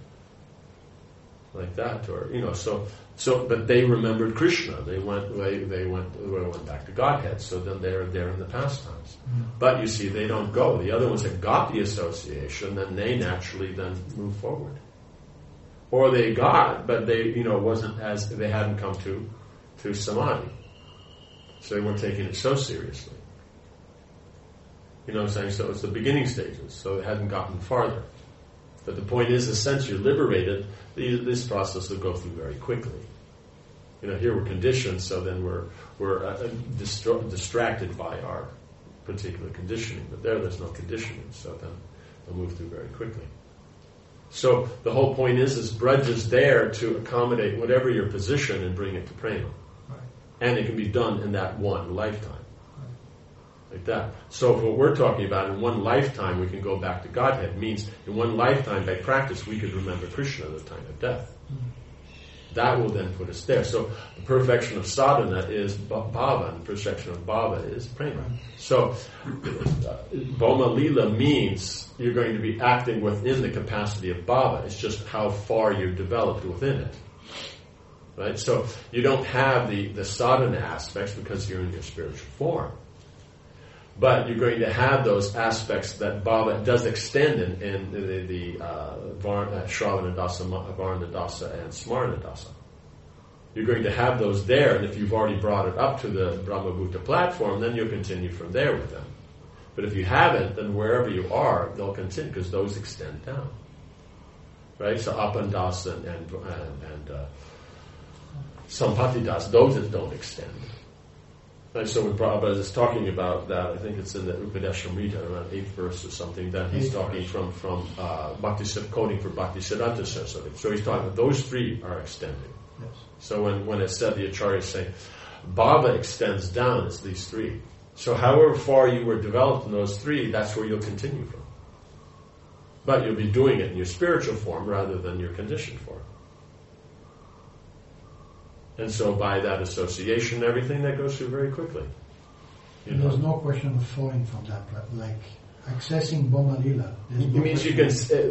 Like that, or but they remembered Krishna. They went back to Godhead. So then they're there in the pastimes. But you see, they don't go. The other ones that got the association, then they naturally then move forward. Or they got, but they wasn't as they hadn't come to samadhi, so they weren't taking it so seriously. You know what I'm saying? So it's the beginning stages. So they hadn't gotten farther. But the point is, since you're liberated, this process will go through very quickly. Here we're conditioned, so then we're distracted by our particular conditioning. But there's no conditioning, so then we'll move through very quickly. So the whole point is Braj is there to accommodate whatever your position and bring it to prema. Right. And it can be done in that one lifetime. Right. Like that. So what we're talking about, in one lifetime we can go back to Godhead, means in one lifetime by practice we could remember Krishna at the time of death. That will then put us there. So the perfection of sadhana is bhava, and the perfection of bhava is prema. So Bhoma Lila means you're going to be acting within the capacity of bhava. It's just how far you've developed within it. Right? So you don't have the sadhana aspects because you're in your spiritual form. But you're going to have those aspects that bhava does extend in the Shravana Dasa, Varna Dasa, and Smarana Dasa. You're going to have those there, and if you've already brought it up to the Brahmabhuta platform, then you'll continue from there with them. But if you haven't, then wherever you are, they'll continue, because those extend down. Right? So Apandasa and Sampati Dasa, those that don't extend. Right, so when Prabhupada is talking about that, I think it's in the Upadeshamrita, around 8th verse or something, that he's talking from quoting for Bhaktisiddhanta Saraswati. So he's talking about those three are extending. Yes. So when it said, the Acharya is saying, bhava extends down, it's these three. So however far you were developed in those three, that's where you'll continue from. But you'll be doing it in your spiritual form rather than your conditioned form. And so by that association, everything that goes through very quickly. There's no question of falling from that, like accessing Bhoma Lila. It means you can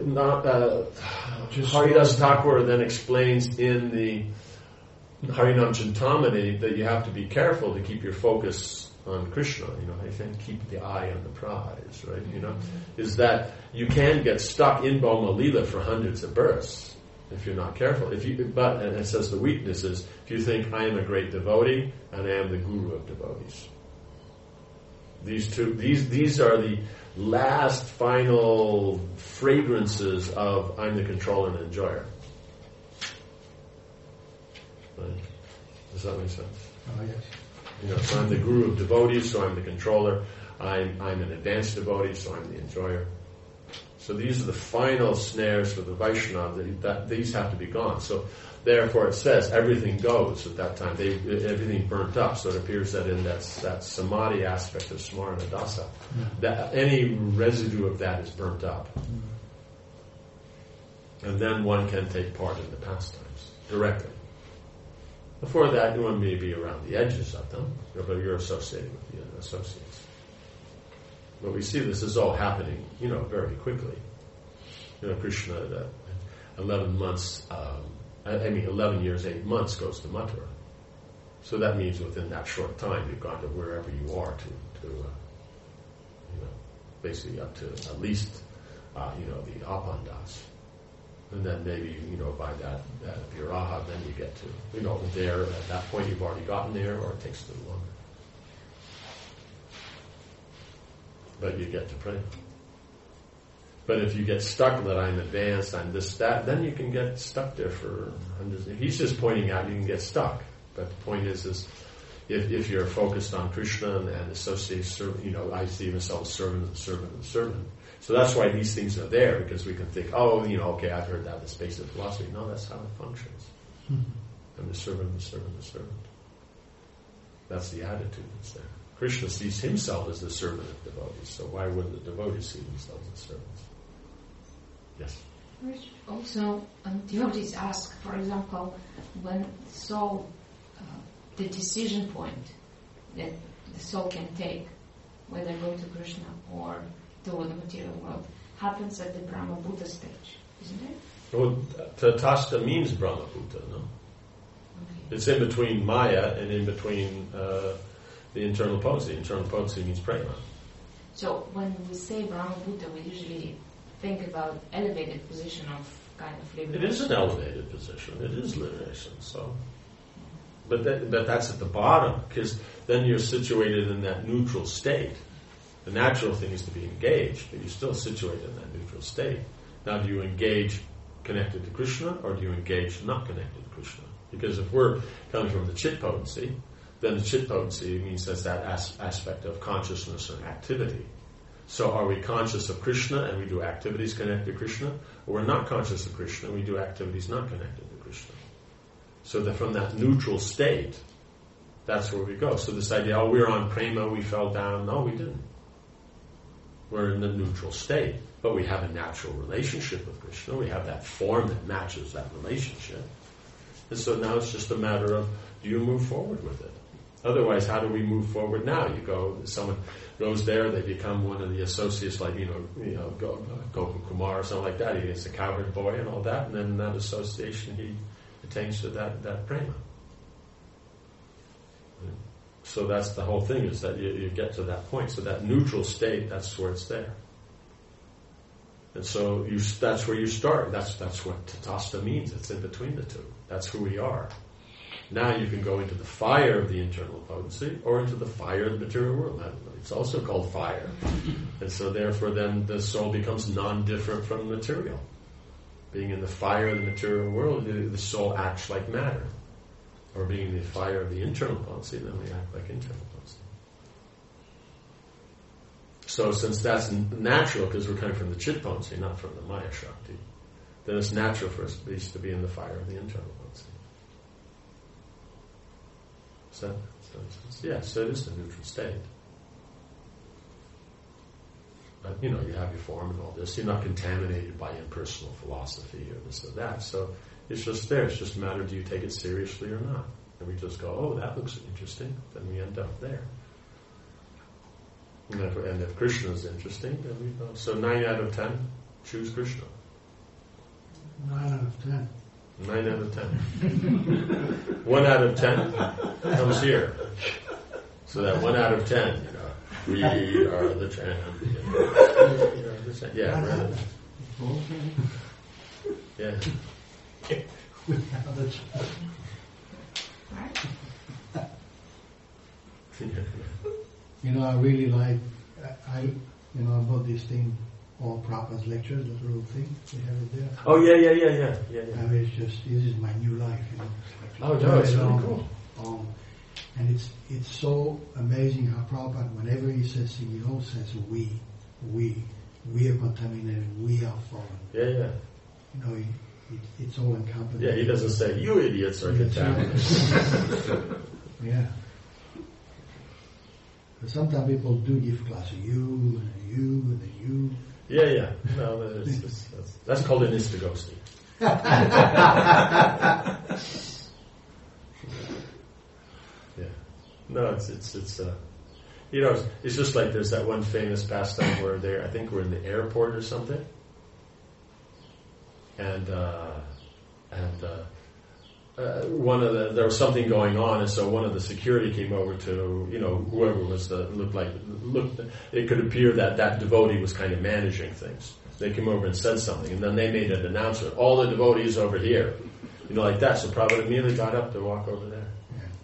Haridas Thakur then explains in the Harinam Chintamani that you have to be careful to keep your focus on Krishna. I think keep the eye on the prize, right? Is that you can get stuck in Bhoma Lila for hundreds of births. If you're not careful. And it says the weakness is if you think I am a great devotee and I am the guru of devotees. These are the last final fragrances of I'm the controller and enjoyer. Right? Does that make sense? Oh, yes. So I'm the guru of devotees, so I'm the controller. I'm an advanced devotee, so I'm the enjoyer. So these are the final snares for the Vaishnava, that these have to be gone. So therefore it says everything goes at that time. Everything burnt up. So it appears that in that samadhi aspect of Smarana Dasa, that any residue of that is burnt up. And then one can take part in the pastimes directly. Before that, one may be around the edges of them, but you're associated with the associates. But we see this is all happening, very quickly. Krishna, 11 years, 8 months goes to Mathura. So that means within that short time you've gone to wherever you are to basically up to at least, the Apandas. And then maybe, by that Viraha, then you get to, there, at that point you've already gotten there, or it takes a little longer. But you get to pray. But if you get stuck that I'm advanced, I'm this, that, then you can get stuck there for hundreds. He's just pointing out you can get stuck. But the point is if you're focused on Krishna and associate, I see myself as servant. So that's why these things are there, because we can think, okay, I've heard that in the space of philosophy. No, that's how it functions. I'm the servant. That's the attitude that's there. Krishna sees himself as the servant of devotees, so why wouldn't the devotees see themselves as servants? Yes? Also, devotees ask, for example, when the soul, the decision point that the soul can take, whether go to Krishna or to the material world, happens at the Brahmabhuta stage, isn't it? Well, Tatastha means Brahmabhuta, no? Okay. It's in between Maya and in between the internal potency. Internal potency means prema. So when we say Brahmabhuta, we usually think about elevated position of kind of liberation. It is an elevated position. It is liberation. So, but that's at the bottom, because then you're situated in that neutral state. The natural thing is to be engaged, but you're still situated in that neutral state. Now, do you engage connected to Krishna, or do you engage not connected to Krishna? Because if we're coming from the chit potency, then the chit potency means that's that aspect of consciousness and activity. So are we conscious of Krishna and we do activities connected to Krishna, or we're not conscious of Krishna and we do activities not connected to Krishna? So that from that neutral state, That's where we go. So this idea, oh, we're on prema, we fell down. No, we didn't. We're in the neutral state. But we have a natural relationship with Krishna. We have that form that matches that relationship. And so now it's just a matter of, do you move forward with it? Otherwise, how do we move forward now? Someone goes there, they become one of the associates, like, Gokul Kumar or something like that. He gets a cowherd boy and all that, and then in that association he attains to that prema. So that's the whole thing, is that you get to that point. So that neutral state, that's where it's there. And so that's where you start. That's what tatasta means. It's in between the two. That's who we are. Now you can go into the fire of the internal potency or into the fire of the material world. It's also called fire. And so therefore then the soul becomes non-different from the material. Being in the fire of the material world, the soul acts like matter. Or being in the fire of the internal potency, then we act like internal potency. So since that's natural, because we're coming from the Chit potency, not from the Maya Shakti, then it's natural for us to be in the fire of the internal potency. So it is the neutral state. But, you have your form and all this. You're not contaminated by impersonal philosophy or this or that. So it's just there. It's just a matter of, do you take it seriously or not? And we just go, oh, that looks interesting. Then we end up there. And if Krishna is interesting, then we go. So 9 out of 10, choose Krishna. 9 out of 10. 9 out of 10. 1 out of 10 comes here. So that 1 out of 10, we are the champion. Yeah, right. Yeah. I really like, I bought this thing, all Prabhupada's lectures, that little thing, they have it there. Oh, yeah. I mean, this is my new life, Oh, no, it's really cool. And it's so amazing how Prabhupada, whenever he says, he always says, we are contaminated, we are fallen. Yeah. It's all encompassed. Yeah, he doesn't say, you idiots are contaminated. Yeah. But sometimes people do give class, you, and a you, and a you. Yeah. No, that's called an istagosti. Yeah. No, it's just like there's that one famous pastime where I think we're in the airport or something, and there was something going on, and so one of the security came over to whoever was it could appear that devotee was kind of managing things. They came over and said something, and then they made an announcement, all the devotees over here, like that. So Prabhupada immediately got up to walk over there.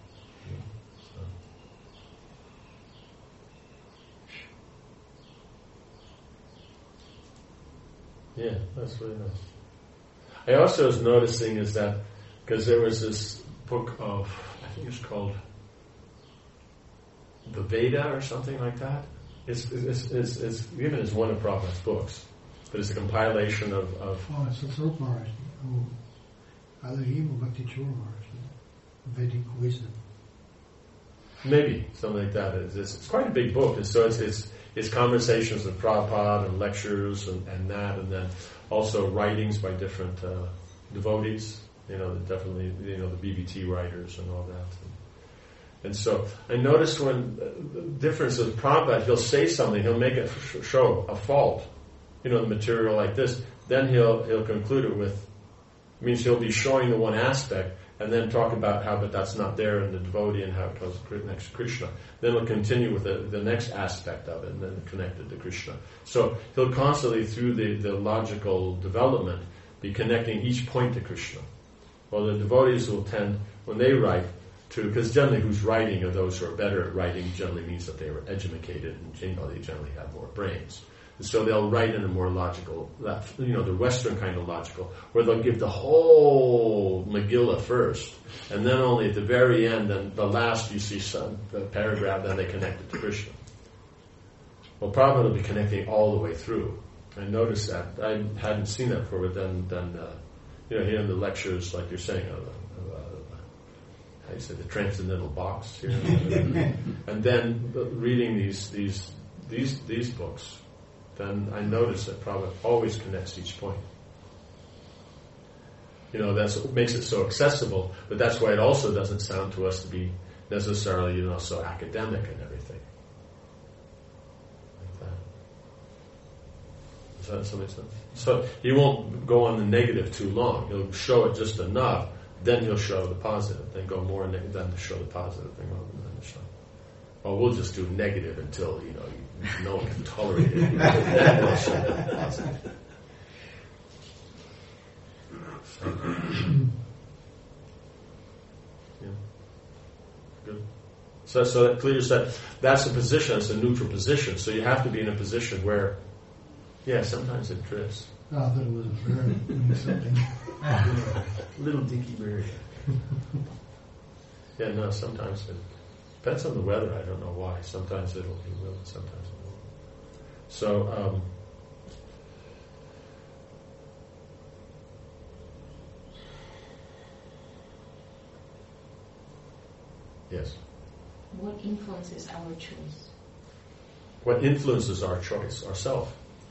Yeah, that's really nice. I also was noticing is that, because there was this book of, I think it's called the Veda or something like that. It's given as one of Prabhupada's books, but it's a compilation of Oh, it's a Swarup Maharaj. Either him or Bhakti Chura Maharaj. Vedic wisdom. Maybe something like that. It's quite a big book, and so it's conversations with Prabhupada and lectures and that, and then also writings by different devotees. Definitely, the BBT writers and all that. And so I noticed when the difference with Prabhupada, he'll say something, he'll make it show a fault, the material like this. Then he'll conclude it with, means he'll be showing the one aspect, and then talk about how, but that's not there in the devotee and how it goes next to Krishna. Then he'll continue with the next aspect of it, and then connect it to Krishna. So he'll constantly, through the logical development, be connecting each point to Krishna. Well, the devotees will tend, when they write, because generally who's writing are those who are better at writing, generally means that they were educated, and they generally have more brains. And so they'll write in a more logical, the Western kind of logical, where they'll give the whole Megillah first, and then only at the very end, then the last you see the paragraph, then they connect it to Krishna. Well, Prabhupada will be connecting all the way through. I noticed that. I hadn't seen that before, but then here in the lectures, like you're saying, I say the transcendental box here, and then reading these books, then I notice that Prabhupada always connects each point. That's what makes it so accessible, but that's why it also doesn't sound to us to be necessarily, so academic and everything. Like that. Does that make sense? So he won't go on the negative too long. He'll show it just enough, then he'll show the positive, then go more negative, then to show the positive, then to show. Well, we'll just do negative until, no one can tolerate it. Then we'll show the positive. Yeah. Good. So that clears that. That's a position. It's a neutral position. So you have to be in a position where, sometimes it drifts. Oh, I thought it was a bird doing something. Little dinky bird. Yeah, no. Sometimes it depends on the weather. I don't know why. Sometimes it'll be willing. Sometimes it won't. So. Yes. What influences our choice? What influences our choice? Ourself.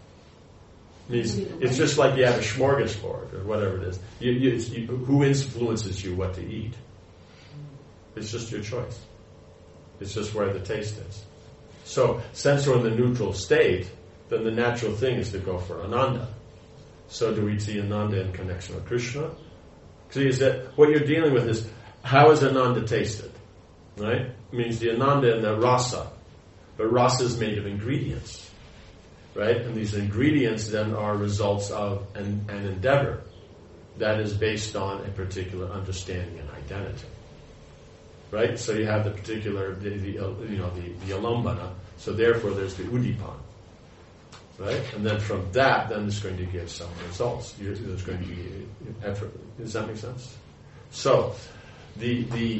It's just like you have a smorgasbord or whatever it is. Who influences you what to eat? It's just your choice. It's just where the taste is. So, since we're in the neutral state, then the natural thing is to go for Ananda. So do we see Ananda in connection with Krishna? See, is that what you're dealing with is, how is Ananda tasted? Right? It means the Ananda and the rasa. But rasa is made of ingredients. Right? And these ingredients then are results of an endeavor that is based on a particular understanding and identity. Right? So you have the particular, the alambana. So therefore there's the udipan. Right? And then from that, then it's going to give some results. There's going to be effort. Does that make sense? So, the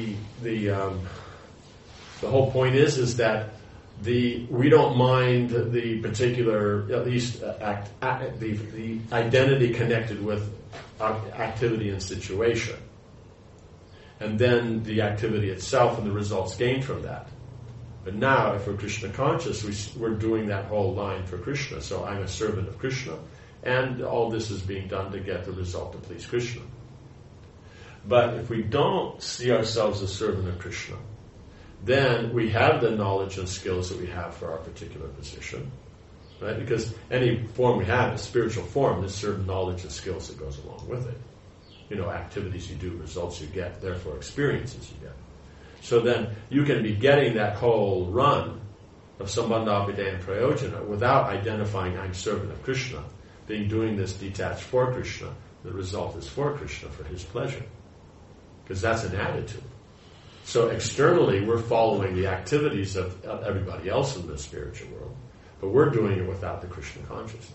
whole point is that we don't mind the particular, at least the identity connected with activity and situation, and then the activity itself and the results gained from that. But now, if we're Krishna conscious, we're doing that whole line for Krishna. So I'm a servant of Krishna, and all this is being done to get the result to please Krishna. But if we don't see ourselves as servant of Krishna, then we have the knowledge and skills that we have for our particular position, right? Because any form we have, a spiritual form, there's certain knowledge and skills that goes along with it. Activities you do, results you get, therefore experiences you get. So then you can be getting that whole run of Sambandha Abhidaya and Prayojana without identifying I'm servant of Krishna, doing this detached for Krishna. The result is for Krishna, for his pleasure. Because that's an attitude. So externally, we're following the activities of everybody else in the spiritual world, but we're doing it without the Krishna consciousness.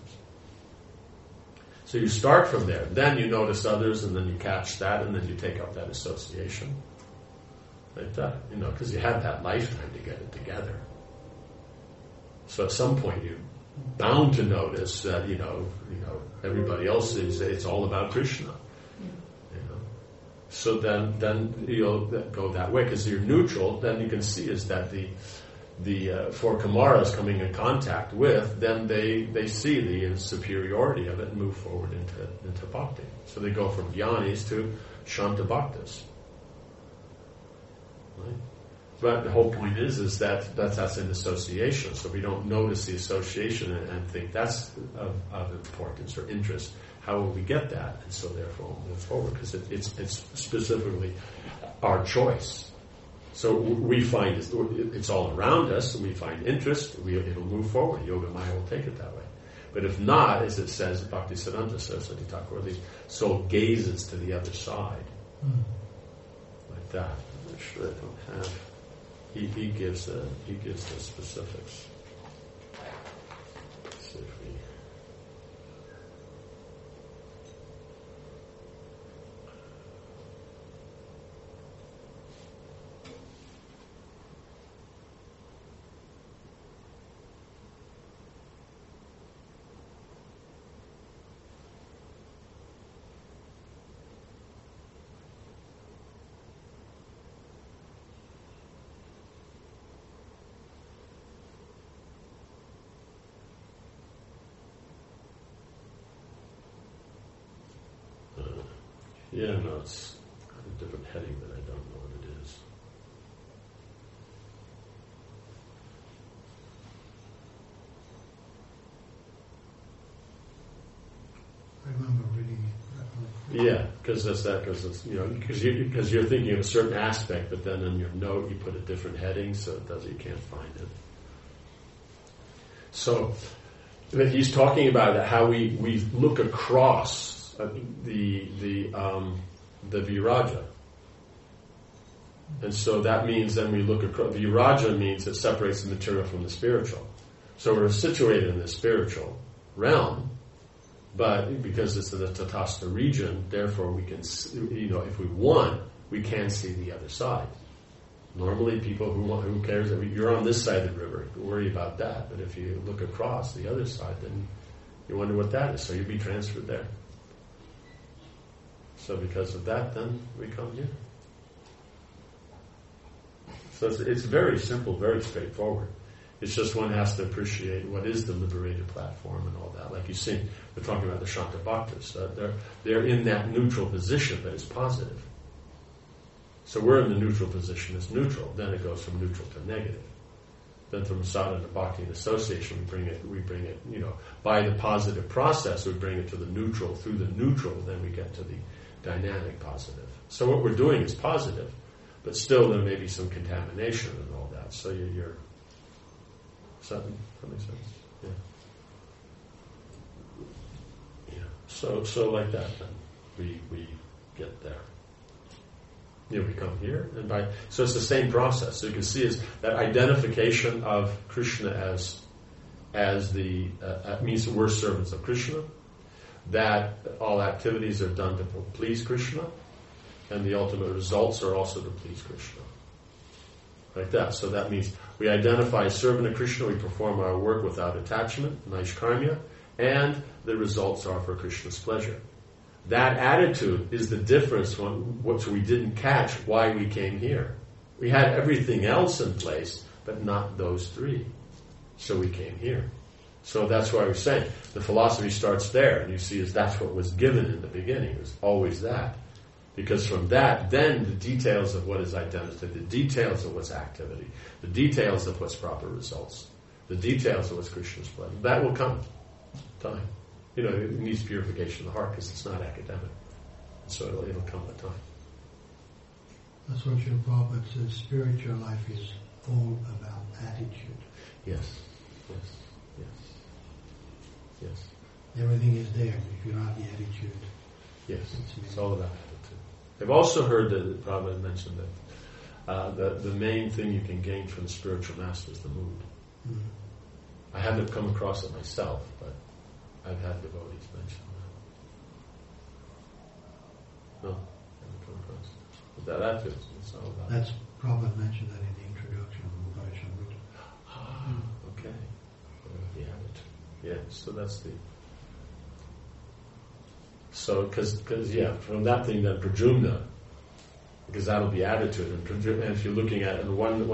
So you start from there, then you notice others, and then you catch that, and then you take up that association. Like that, because you have that lifetime to get it together. So at some point you're bound to notice that, everybody else it's all about Krishna. So then you'll go that way, because you're neutral. Then you can see is that the four Kumaras coming in contact with, then they see the superiority of it and move forward into bhakti. So they go from jnanis to shanta bhaktas. Right? But the whole point is that that's an association. So we don't notice the association and think that's of importance or interest. How will we get that? And so therefore we'll move forward, because it's specifically our choice. So we find it's all around us, and we find interest, it'll move forward. Yoga Maya will take it that way. But if not, as it says, Bhaktisiddhanta Saraswati Thakur, the soul gazes to the other side. Like that. I'm sure I don't have. He gives the specifics. Let's see if we. Yeah, no, it's got a different heading, but I don't know what it is. I remember reading it. Yeah, because it's because you're thinking of a certain aspect, but then in your note you put a different heading, so you can't find it. So, but he's talking about how we look across the viraja, and so that means then we look across. Viraja means it separates the material from the spiritual. So we're situated in the spiritual realm. But because it's in the Tatastha region, therefore we can, if we want, we can see the other side. Normally people who cares, you're on this side of the river, worry about that. But if you look across the other side, then you wonder what that is. So you'll be transferred there. So because of that, then we come here. So it's very simple, very straightforward. It's just one has to appreciate what is the liberated platform and all that. Like you see, we're talking about the Shanta Bhaktas. They're in that neutral position, but it's positive. So we're in the neutral position as neutral. Then it goes from neutral to negative. Then from sadhana bhakti and association, we bring it, by the positive process, we bring it to the neutral. Through the neutral, then we get to the dynamic positive. So what we're doing is positive, but still there may be some contamination and all that. So you're something that makes sense. Yeah. So like that, then we get there. We come here, and so it's the same process. So you can see is that identification of Krishna as the means that we're servants of Krishna. That all activities are done to please Krishna, and the ultimate results are also to please Krishna. Like that. So that means we identify as servant of Krishna, we perform our work without attachment, naishkarmya, and the results are for Krishna's pleasure. That attitude is the difference which we didn't catch why we came here. We had everything else in place, but not those three. So we came here. So that's why we're saying the philosophy starts there, and you see that's what was given in the beginning. It was always that. Because from that, then the details of what is identity, the details of what's activity, the details of what's proper results, the details of what's Krishna's pleasure, that will come. Time. It needs purification of the heart because it's not academic. So it'll come with time. That's what your Prabhupada says. Spiritual life is all about attitude. Yes. Everything is there if you have the attitude. Yes, it's all about attitude. I've also heard that Prabhupada mentioned that the main thing you can gain from the spiritual master is the mood. Mm-hmm. I haven't come across it myself, but I've had devotees mention that. No, I haven't come across it. But that attitude, it's all about. That's Prabhupada mentioned that in the introduction of Upanishamrita. Okay. The attitude. Yeah, so that's the. So, because from that thing then Prajumna, because that'll be attitude, and if you're looking at it,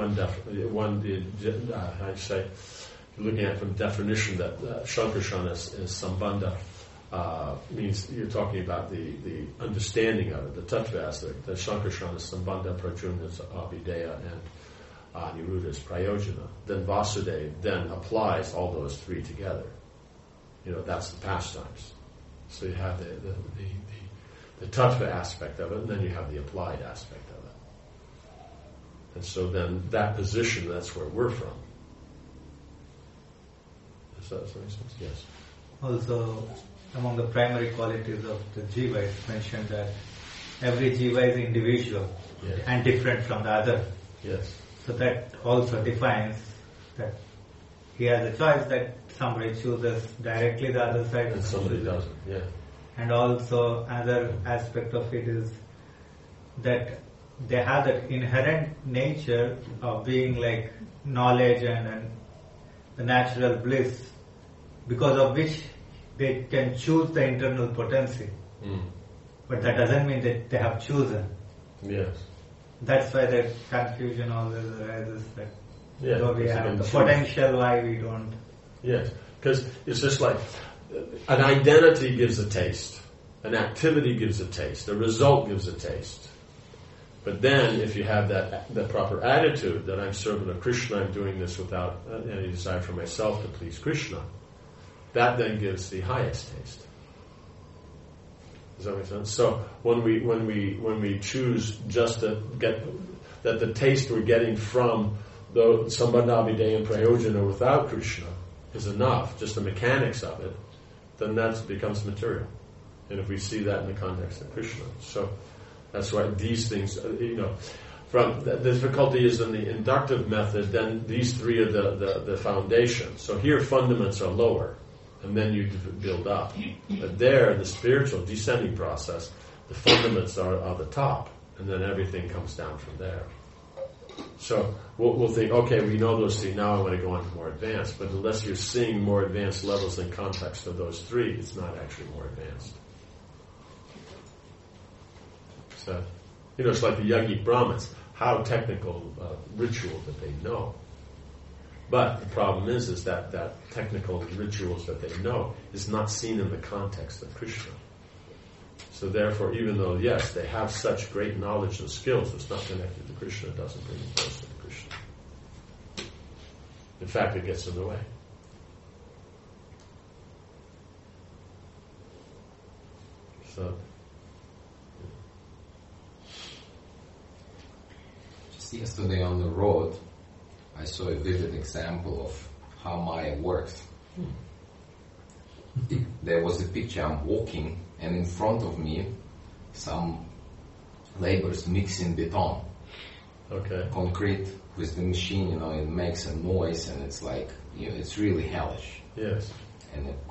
you're looking at from definition that Shankarshan is sambandha, means you're talking about the understanding of it, the tattva aspect. The Shankarshan is sambandha, Prajumna is abhideya, and Niruddha is prayojana. Then Vasudeva then applies all those three together. That's the pastimes. So you have the tattva aspect of it, and then you have the applied aspect of it. And so then that position, that's where we're from. Does that make sense? Yes. Also, among the primary qualities of the jiva, it's mentioned that every jiva is individual and different from the other. Yes. So that also defines that he has a choice that somebody chooses directly the other side. And somebody doesn't, yeah. And also another aspect of it is that they have that inherent nature of being like knowledge and the natural bliss, because of which they can choose the internal potency. But that doesn't mean that they have chosen. Yes. That's why the confusion always arises that we have the choose. potential, why we don't. Yes, because it's just like an identity gives a taste. an activity gives a taste, a result gives a taste. But then, if you have that proper attitude that I'm servant of Krishna, I'm doing this without any desire for myself to please Krishna, that then gives the highest taste. Does that make sense? So when we choose just to get that the taste we're getting from the Sambandhavidya and Prayojana without Krishna is enough, just the mechanics of it, then that becomes material. And if we see that in the context of Krishna, so that's why these things, from the difficulty is in the inductive method. Then these three are the foundation. So here fundaments are lower, and then you build up. But there, in the spiritual descending process, the fundaments are the top, and then everything comes down from there. So we'll think, okay, we know those three, now I want to go on to more advanced. But unless you're seeing more advanced levels in context of those three, it's not actually more advanced. So, it's like the yogic Brahmins, how technical ritual that they know. But the problem is that technical rituals that they know is not seen in the context of Krishna. So therefore, even though, yes, they have such great knowledge and skills, it's not connected to Krishna, it doesn't bring them closer to Krishna. In fact, it gets in the way. So, just yesterday on the road, I saw a vivid example of how Maya works. There was a picture, I'm walking, and in front of me, some laborers mixing beton. Okay. Concrete with the machine, it makes a noise, and it's like, it's really hellish. Yes. And it,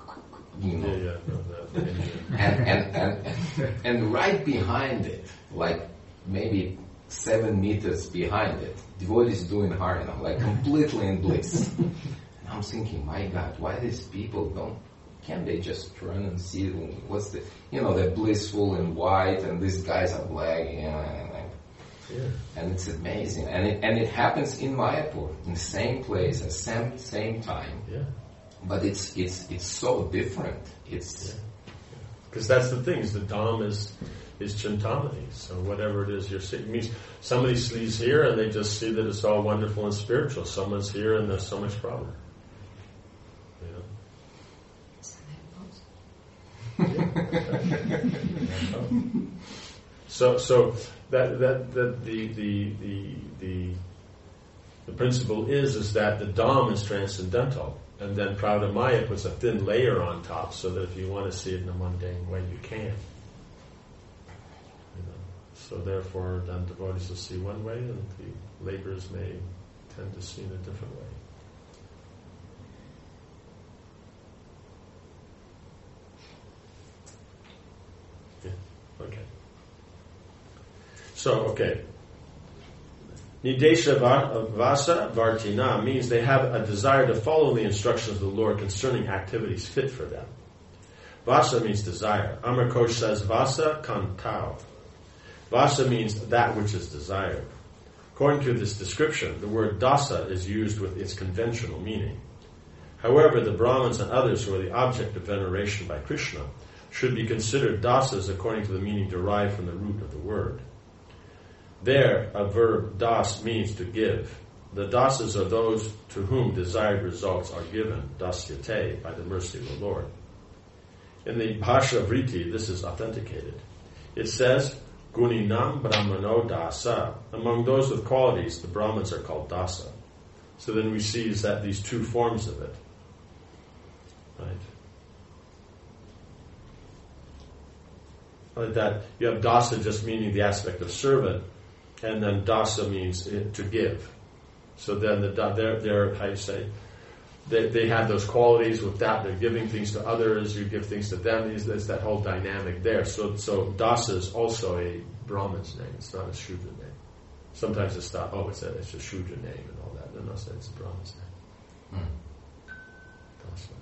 and right behind it, like maybe 7 meters behind it, devotees doing Harinam, like completely in bliss. And I'm thinking, my God, why these people can't they just run and see what's they're blissful in white, and these guys are black, and it's amazing. And it happens in Mayapur, in the same place, at same time. Yeah. But it's so different. Because that's the thing, is the Dham is Chintamani. So whatever it is you're seeing, means somebody sees here and they just see that it's all wonderful and spiritual. Someone's here and there's so much problem. So that the principle is that the Dham is transcendental, and then Pradamaya puts a thin layer on top so that if you want to see it in a mundane way, you can. So therefore, then devotees will see one way, and the laborers may tend to see in a different way. Okay. So, okay. Nidesha Vasa Vartina means they have a desire to follow the instructions of the Lord concerning activities fit for them. Vasa means desire. Amar Kosh says Vasa Kantau. Vasa means that which is desired. According to this description, the word dasa is used with its conventional meaning. However, the Brahmins and others who are the object of veneration by Krishna should be considered dasas according to the meaning derived from the root of the word. There, a verb das means to give. The dasas are those to whom desired results are given, dasyate, by the mercy of the Lord. In the Bhasha Vritti, this is authenticated. It says, Guninam Brahmano Dasa. Among those with qualities, the Brahmins are called dasa. So then we see is that these two forms of it. Right? Like that, you have dasa just meaning the aspect of servant, and then dasa means to give. So then they're how you say, they have those qualities with that, they're giving things to others, you give things to them, there's that whole dynamic there. So dasa is also a Brahman's name, it's not a Shudra name. Sometimes it's thought, it's a Shudra name and all that. No, it's a Brahman's name. Dasa.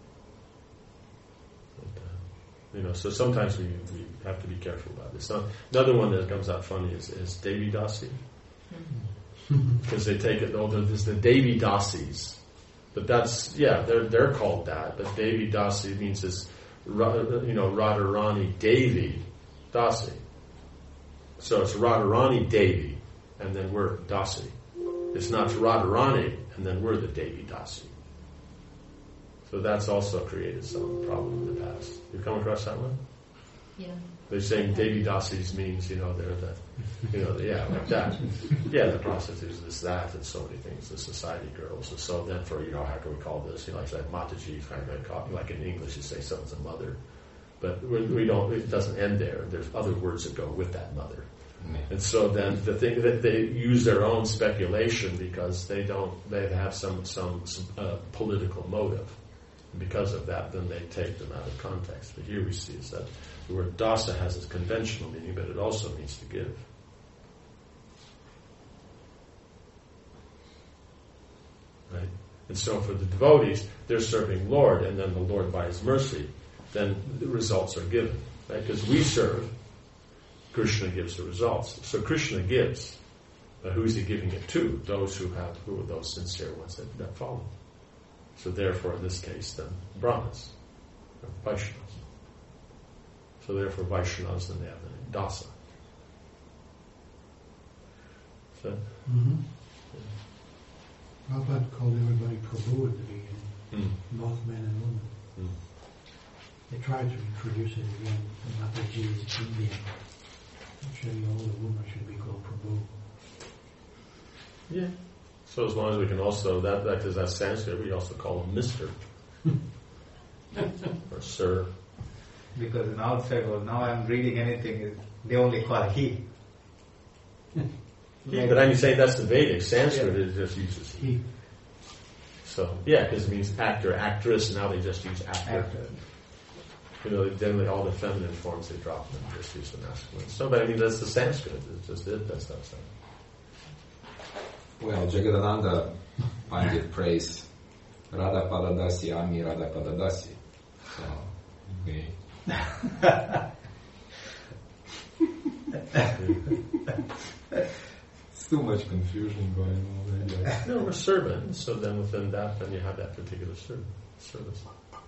So sometimes we have to be careful about this. Another one that comes out funny is Devi Dasi. Because they take it, there's the Devi Dasis. But that's, they're called that. But Devi Dasi means Radharani Devi Dasi. So it's Radharani Devi, and then we're Dasi. It's not Radharani, and then we're the Devi Dasi. So that's also created some problem in the past. You come across that one? Yeah. They're saying Devi Dasis means, they're the, like that. Yeah, the prostitutes, this, that, and so many things, the society girls. And so then for, how can we call this? Like that Mataji, kind of like in English you say someone's a mother. But we don't, it doesn't end there. There's other words that go with that mother. And so then the thing that they use their own speculation because they have some political motive. And because of that, then they take them out of context. But here we see is that the word dasa has its conventional meaning, but it also means to give. Right? And so for the devotees, they're serving Lord, and then the Lord, by His mercy, then the results are given. Right? Because we serve, Krishna gives the results. So Krishna gives, but who is He giving it to? Those who are those sincere ones that follow. So therefore, in this case, then Brahmins, or Vaishnavas. So therefore, Vaishnavas, then they have the name Dasa. So, Prabhupada called everybody Prabhu at the beginning, both men and women. They tried to introduce it again. Mataji is Indian. Actually, all the women should be called Prabhu. Yeah. So as long as we can also, because that's Sanskrit, we also call them Mr. or Sir. Because in outside world, now I'm reading anything, they only call he. Yeah, but I'm saying that's the Vedic. Sanskrit it just uses he. So, because it means actor, actress, and now they just use actor. Generally all the feminine forms they drop them, just use the masculine. So, but that's the Sanskrit. It's just it, that's not so. Well, Jagadananda Pandit prays Radha Padadasi Ami Radha Padadasi. So, it's too much confusion going on. No, we're servants, so then within that, then you have that particular service.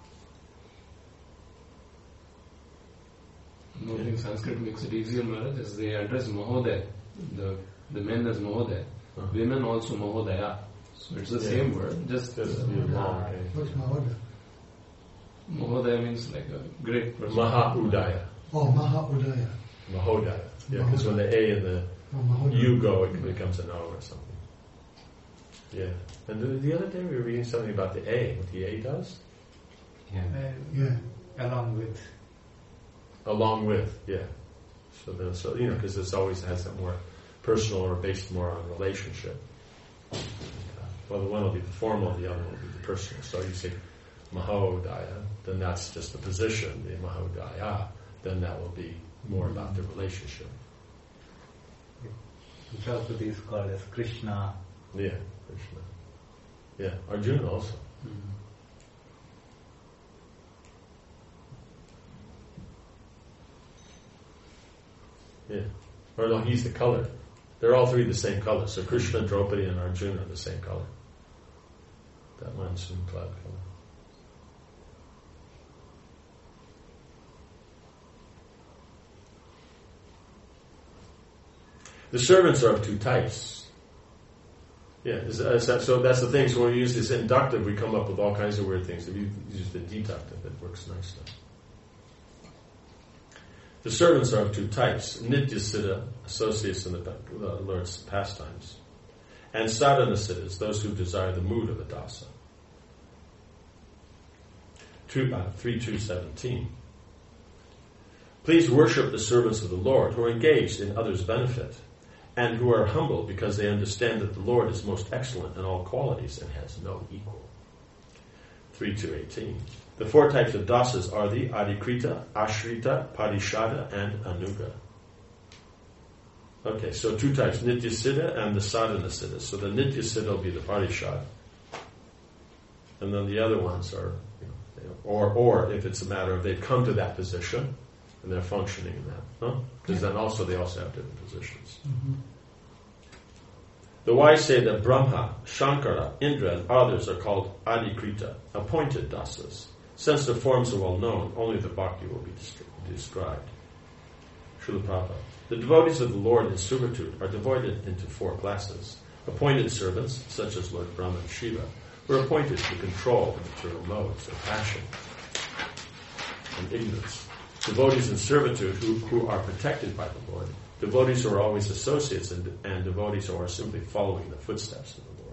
I think Sanskrit makes it easier, Maharaj, as they address Mahoday, the men as Mahoday. Women also Mahodaya. So it's the same word, just What's Mahodaya? Mahodaya means like a great person. Mahaudaya. Oh, Mahaudaya. Mahodaya. Yeah, because when the A and the U go, it becomes an O or something. Yeah. And the other day we were reading something about the A, what the A does? Yeah. Along with, yeah. So because it always has that more personal or based more on relationship. Well, the one will be the formal, the other will be the personal. So you say Mahodaya, then that's just the position. The Mahodaya, then that will be more about the relationship. Draupadi is called as Krishna. Yeah, Krishna. Yeah, Arjuna also. Yeah. Or no, he's the color. They're all three the same color. So Krishna, Draupadi, and Arjuna are the same color. That monsoon cloud color. The servants are of two types. Yeah, so that's the thing. So when we use this inductive, we come up with all kinds of weird things. If you use the deductive, it works nicely. The servants are of two types. Nityasiddha, associates in the Lord's pastimes. And sadhanasiddhas, those who desire the mood of a dasa. 3.2.17. Please worship the servants of the Lord who are engaged in others' benefit and who are humble because they understand that the Lord is most excellent in all qualities and has no equal. 3.2.18. The four types of dasas are the Adikrita, Ashrita, Parishada, and Anuga. Okay, so two types, Nityasiddha and the Sadhanasiddha. So the Nityasiddha will be the Parishada. And then the other ones are, or if it's a matter of they've come to that position and they're functioning in that. Because then also they also have different positions. Mm-hmm. The wise say that Brahma, Shankara, Indra, and others are called Adikrita, appointed dasas, Since the forms are well known, only the bhakti will be described. Srila Prabhupada. The devotees of the Lord in servitude are divided into 4 classes. Appointed servants, such as Lord Brahma and Shiva, who are appointed to control the material modes of passion and ignorance. Devotees in servitude who are protected by the Lord. Devotees who are always associates and devotees who are simply following the footsteps of the Lord.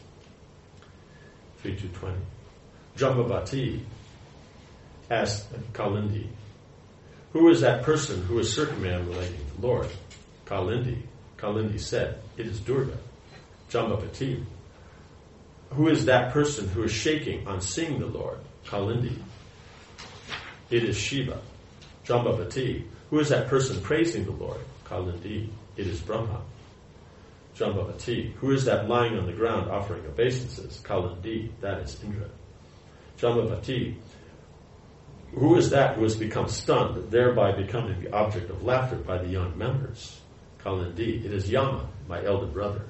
3220. Jambavati asked Kalindi, who is that person who is circumambulating the Lord? Kalindi said, it is Durga. Jambavati, who is that person who is shaking on seeing the Lord? Kalindi, it is Shiva. Jambavati, who is that person praising the Lord? Kalindi, it is Brahma. Jambavati, who is that lying on the ground offering obeisances? Kalindi, that is Indra. Jambavati, who is that who has become stunned, thereby becoming the object of laughter by the young members? Kalindi, it is Yama, my elder brother.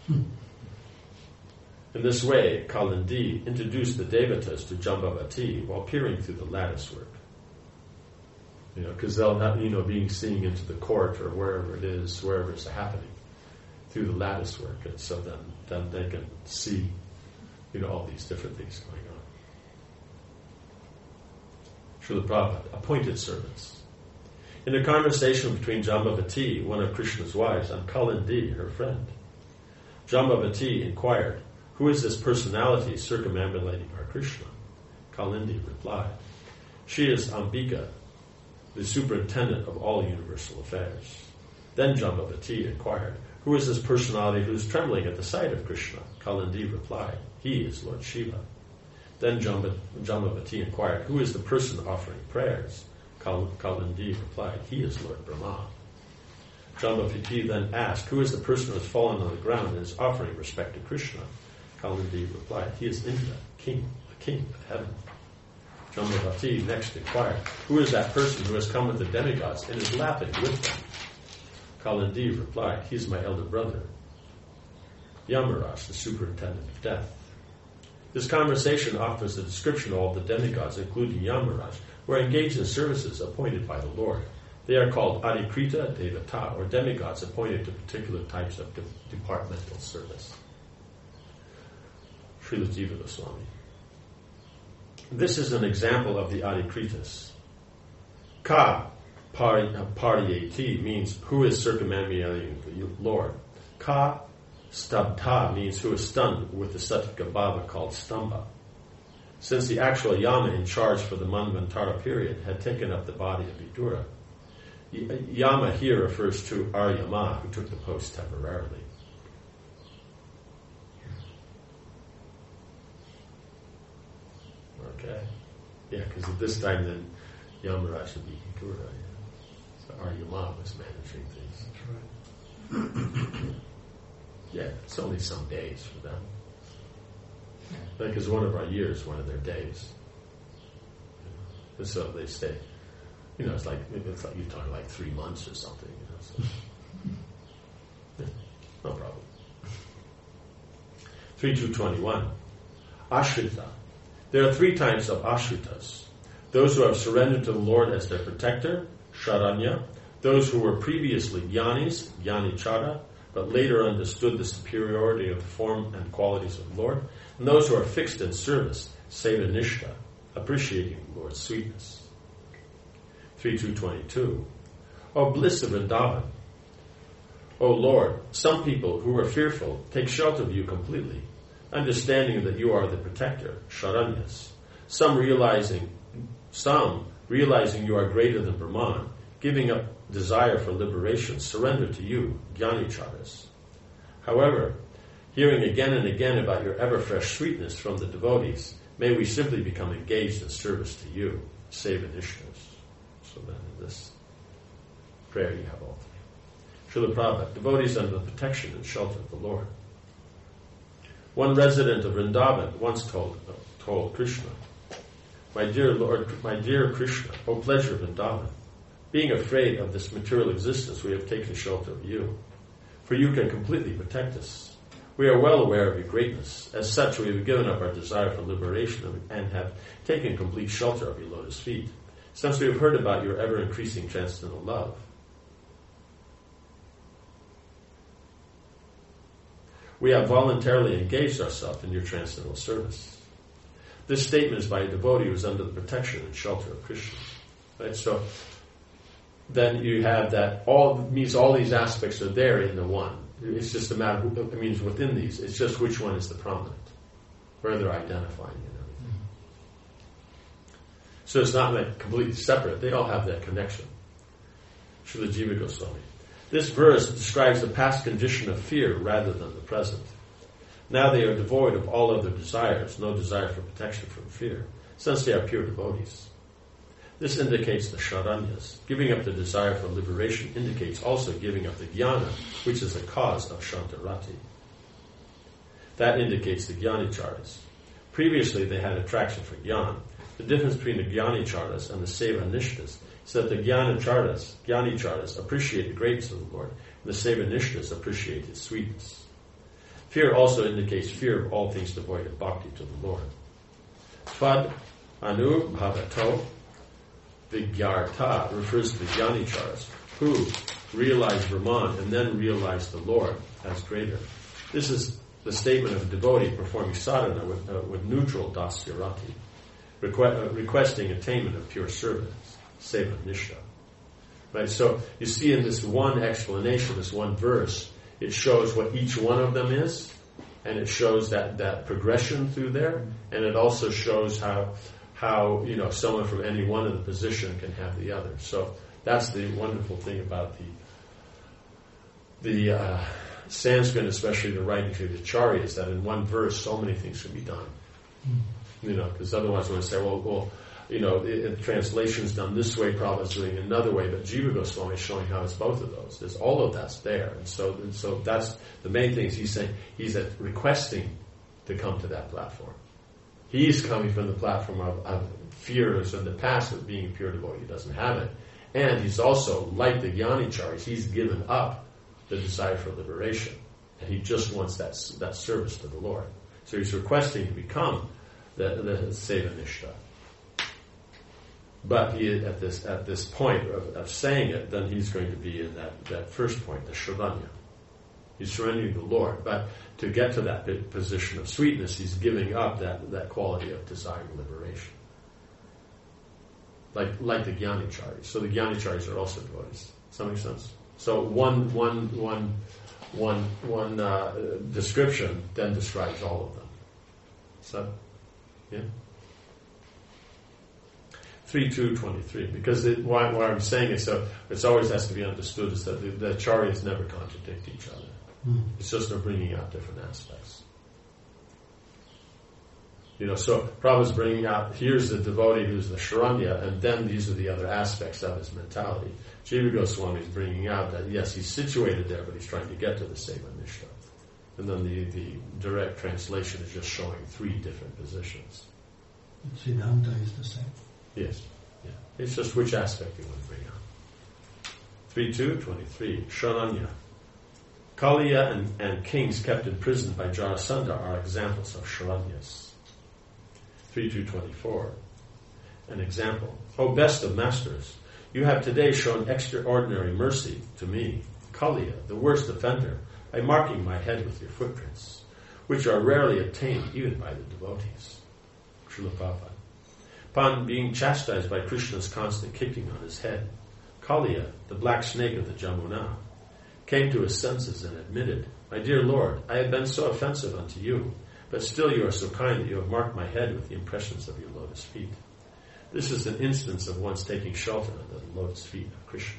In this way, Kalindi introduced the Devatas to Jambavati while peering through the lattice work. Because they'll have, being seeing into the court or wherever it is, wherever it's happening, through the lattice work, and so then they can see, all these different things going on. Srila Prabhupada, appointed servants. In a conversation between Jambavati, one of Krishna's wives, and Kalindi, her friend, Jambavati inquired, who is this personality circumambulating our Krishna? Kalindi replied, she is Ambika, the superintendent of all universal affairs. Then Jambavati inquired, who is this personality who is trembling at the sight of Krishna? Kalindi replied, he is Lord Shiva. Then Jambavati inquired, who is the person offering prayers? Kalindi replied, he is Lord Brahma. Jambavati then asked, who is the person who has fallen on the ground and is offering respect to Krishna? Kalindi replied, he is Indra, the king of heaven. Jambavati next inquired, who is that person who has come with the demigods and is laughing with them? Kalindi replied, he is my elder brother, Yamaraj, the superintendent of death. This conversation offers a description of all the demigods, including Yamaraj, who are engaged in services appointed by the Lord. They are called Adikrita Devata, or demigods appointed to particular types of departmental service. Srila Jiva Goswami. This is an example of the Adikritas. Ka Pariyati means who is circumambulating the Lord. Ka Stabdha means who is stunned with the Sattva Bhava called Stamba. Since the actual Yama in charge for the Manvantara period had taken up the body of Vidura, Yama here refers to Aryama, who took the post temporarily. Okay. Yeah, because at this time then Yamaraj would be Vidura. Yeah. So Aryama was managing things. That's right. Yeah, it's only some days for them. Because one of our years, one of their days. And so they stay. It's like you're talking like 3 months or something. So. Yeah, no problem. 3221. Ashrita. There are 3 types of ashritas. Those who have surrendered to the Lord as their protector, Sharanya. Those who were previously Jnanis, Jnanichara, but later understood the superiority of the form and qualities of the Lord, and those who are fixed in service, Sevanishta, appreciating the Lord's sweetness. 3222. O bliss of Vrindavan! O Lord, some people who are fearful take shelter of you completely, understanding that you are the protector, Sharanyas. Some realizing you are greater than Brahman, giving up desire for liberation, surrender to you, Jnanicharas. However, hearing again and again about your ever-fresh sweetness from the devotees, may we simply become engaged in service to you, Sevanishtas. So then in this prayer you have all 3. Srila Prabhupada, devotees under the protection and shelter of the Lord. One resident of Vrindavan once told Krishna, my dear Lord, my dear Krishna, O pleasure of Vrindavan, being afraid of this material existence, we have taken shelter of you. For you can completely protect us. We are well aware of your greatness. As such, we have given up our desire for liberation and have taken complete shelter of your lotus feet, since we have heard about your ever-increasing transcendental love. We have voluntarily engaged ourselves in your transcendental service. This statement is by a devotee who is under the protection and shelter of Krishna. Right? So then you have that all these aspects are there in the one. It's just a matter of, it means within these, it's just which one is the prominent, where they're identifying and everything. So it's not like completely separate, they all have that connection. Srila Jiva Goswami. This verse describes the past condition of fear rather than the present. Now they are devoid of all other desires, no desire for protection from fear, since they are pure devotees. This indicates the Sharanyas. Giving up the desire for liberation indicates also giving up the jnana, which is the cause of Shantarati. That indicates the Jnanicharas. Previously they had attraction for jnana. The difference between the Jnanicharas and the Seva-nishtas is that the Jnanicharas appreciate the greatness of the Lord, and the Seva-nishtas appreciate his sweetness. Fear also indicates fear of all things devoid of bhakti to the Lord. Tvad anu bhavato Vigyarta refers to the Jnanicharas, who realize Brahman and then realize the Lord as greater. This is the statement of a devotee performing sadhana with neutral dasyarati, requesting attainment of pure service, seva nishta. Right? So you see in this one explanation, this one verse, it shows what each one of them is, and it shows that progression through there, and it also shows how someone from any one of the position can have the other. So that's the wonderful thing about the Sanskrit, especially the writing through the Acharyas, that in one verse so many things can be done. Because otherwise we're going to say, the translation's done this way, Prabhupada's doing it another way, but Jiva Goswami is showing how it's both of those. There's all of that's there. And so that's the main things he's saying. He's requesting to come to that platform. He's coming from the platform of fears in the past of being a pure devotee. He doesn't have it. And he's also, like the Jnanicharis, he's given up the desire for liberation. And he just wants that service to the Lord. So he's requesting to become the Seva-nishta. But he, at this point of saying it, then he's going to be in that first point, the Sharanya. He's surrendering to the Lord. But to get to that position of sweetness, he's giving up that quality of desiring liberation. Like the Jnanicharis. So the Jnanicharis are also devotees. Does that make sense? So one description then describes all of them. So, yeah? 3.2.23. Because why I'm saying it, so it always has to be understood, is that the acharyas never contradict each other. It's just they're bringing out different aspects. So Prabhupada's bringing out, here's the devotee who's the Sharanya, and then these are the other aspects of his mentality. Jiva Goswami is bringing out that, yes, he's situated there, but he's trying to get to the Seva-nishta. And then the direct translation is just showing three different positions. Siddhanta is the same. Yes. Yeah. It's just which aspect you want to bring out. 3.2.23. Sharanya. Kaliya and kings kept in prison by Jarasandha are examples of Sharanyas. 3.2.24. An example. O best of masters, you have today shown extraordinary mercy to me, Kaliya, the worst offender, by marking my head with your footprints, which are rarely obtained even by the devotees. Srila Prabhupada. Upon being chastised by Krishna's constant kicking on his head, Kaliya, the black snake of the Jamuna, came to his senses and admitted, My dear Lord, I have been so offensive unto you, but still you are so kind that you have marked my head with the impressions of your lotus feet. This is an instance of one's taking shelter under the lotus feet of Krishna.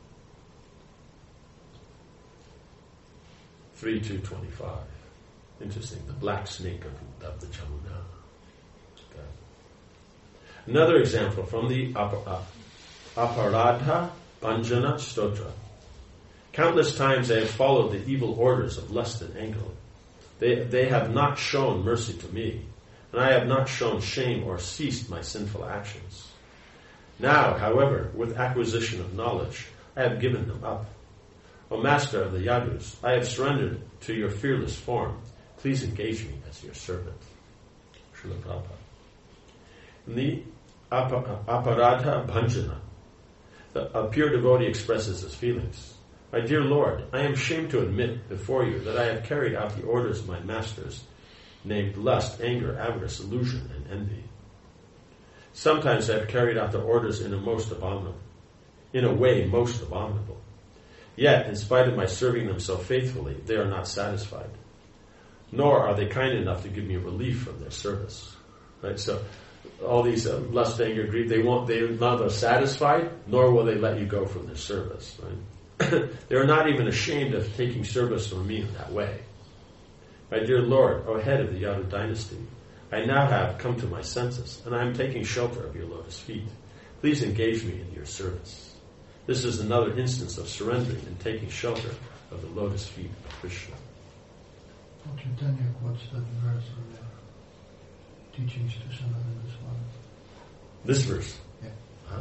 3.2.25. Interesting, the black snake of the Jamuna. Okay. Another example from the Aparadha Bhanjana Stotra. Countless times I have followed the evil orders of lust and anger. They have not shown mercy to me, and I have not shown shame or ceased my sinful actions. Now, however, with acquisition of knowledge, I have given them up. O Master of the Yadus, I have surrendered to your fearless form. Please engage me as your servant. Srila Prabhupada. In the Aparadha Bhanjana, a pure devotee expresses his feelings. My dear Lord, I am ashamed to admit before you that I have carried out the orders of my masters, named lust, anger, avarice, illusion, and envy. Sometimes I have carried out their orders in a way most abominable. Yet, in spite of my serving them so faithfully, they are not satisfied. Nor are they kind enough to give me relief from their service. Right? So, all these lust, anger, greed, they're neither satisfied, nor will they let you go from their service. Right? They are not even ashamed of taking service from me in that way. My dear Lord, O head of the Yadu dynasty, I now have come to my senses, and I am taking shelter of your lotus feet. Please engage me in your service. This is another instance of surrendering and taking shelter of the lotus feet of Krishna. Chaitanya quotes that verse in the teachings to Sanatana Goswami. This verse? Yeah. Ah.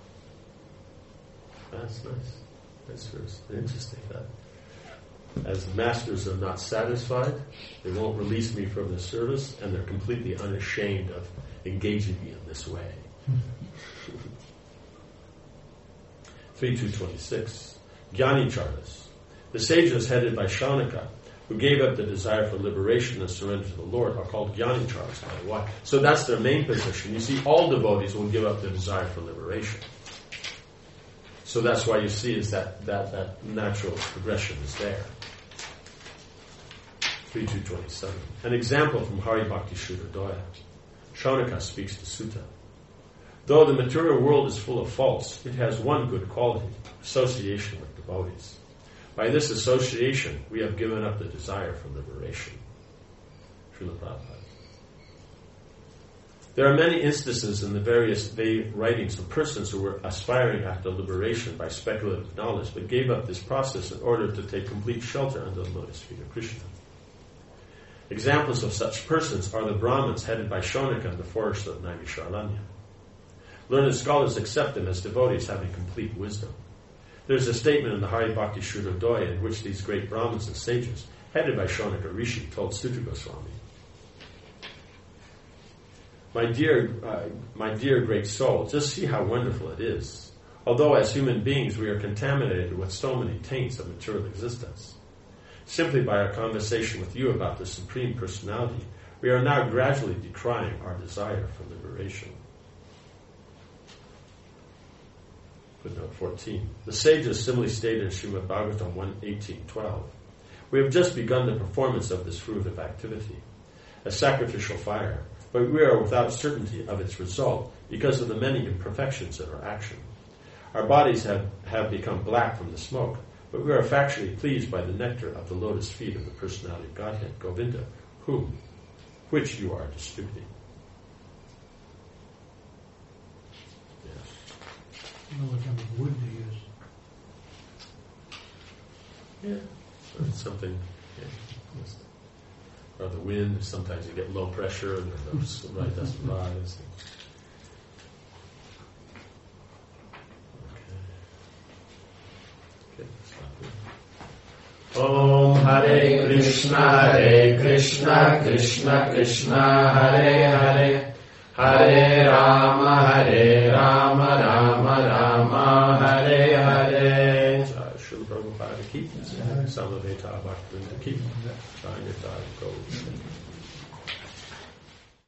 That's nice. This verse. Interesting that. As the masters are not satisfied, they won't release me from the service, and they're completely unashamed of engaging me in this way. 3.226. Jnani-chartas. The sages headed by Shaunaka, who gave up the desire for liberation and surrender to the Lord, are called Jnani-chartas. Why? So that's their main position. You see, all devotees will give up the desire for liberation. So that's why you see is that natural progression is there. 3.227. An example from Hari Bhakti Shuddhodaya. Shaunaka speaks to Sutta. Though the material world is full of faults, it has one good quality, association with devotees. By this association, we have given up the desire for liberation. Srila Prabhupada. There are many instances in the various Vedic writings of persons who were aspiring after liberation by speculative knowledge, but gave up this process in order to take complete shelter under the lotus feet of Krishna. Examples of such persons are the Brahmins headed by Shaunaka in the forest of Naimisharanya. Learned scholars accept them as devotees having complete wisdom. There is a statement in the Hari Bhakti Shuddhodaya in which these great Brahmins and sages, headed by Shaunaka Rishi, told Suta Goswami, My dear great soul, just see how wonderful it is. Although as human beings we are contaminated with so many taints of material existence. Simply by our conversation with you about the Supreme Personality, we are now gradually decrying our desire for liberation. Footnote 14. The sages similarly stated in Srimad Bhagavatam 1.18.12, We have just begun the performance of this fruitive activity, a sacrificial fire, but we are without certainty of its result because of the many imperfections in our action. Our bodies have become black from the smoke, but we are factually pleased by the nectar of the lotus feet of the personality of Godhead, Govinda, which you are distributing. You know what kind of wood they use? Yeah. Or something. Yeah. Or the wind, sometimes you get low pressure and the right doesn't rise. Okay, stop there. Om Hare Krishna, Krishna Krishna, Hare Hare, Hare Rama, Rama Rama, Hare Hare. Srila Prabhupada ki, Samaveta Bhaktivinoda ki, Jai Nitai Gaur.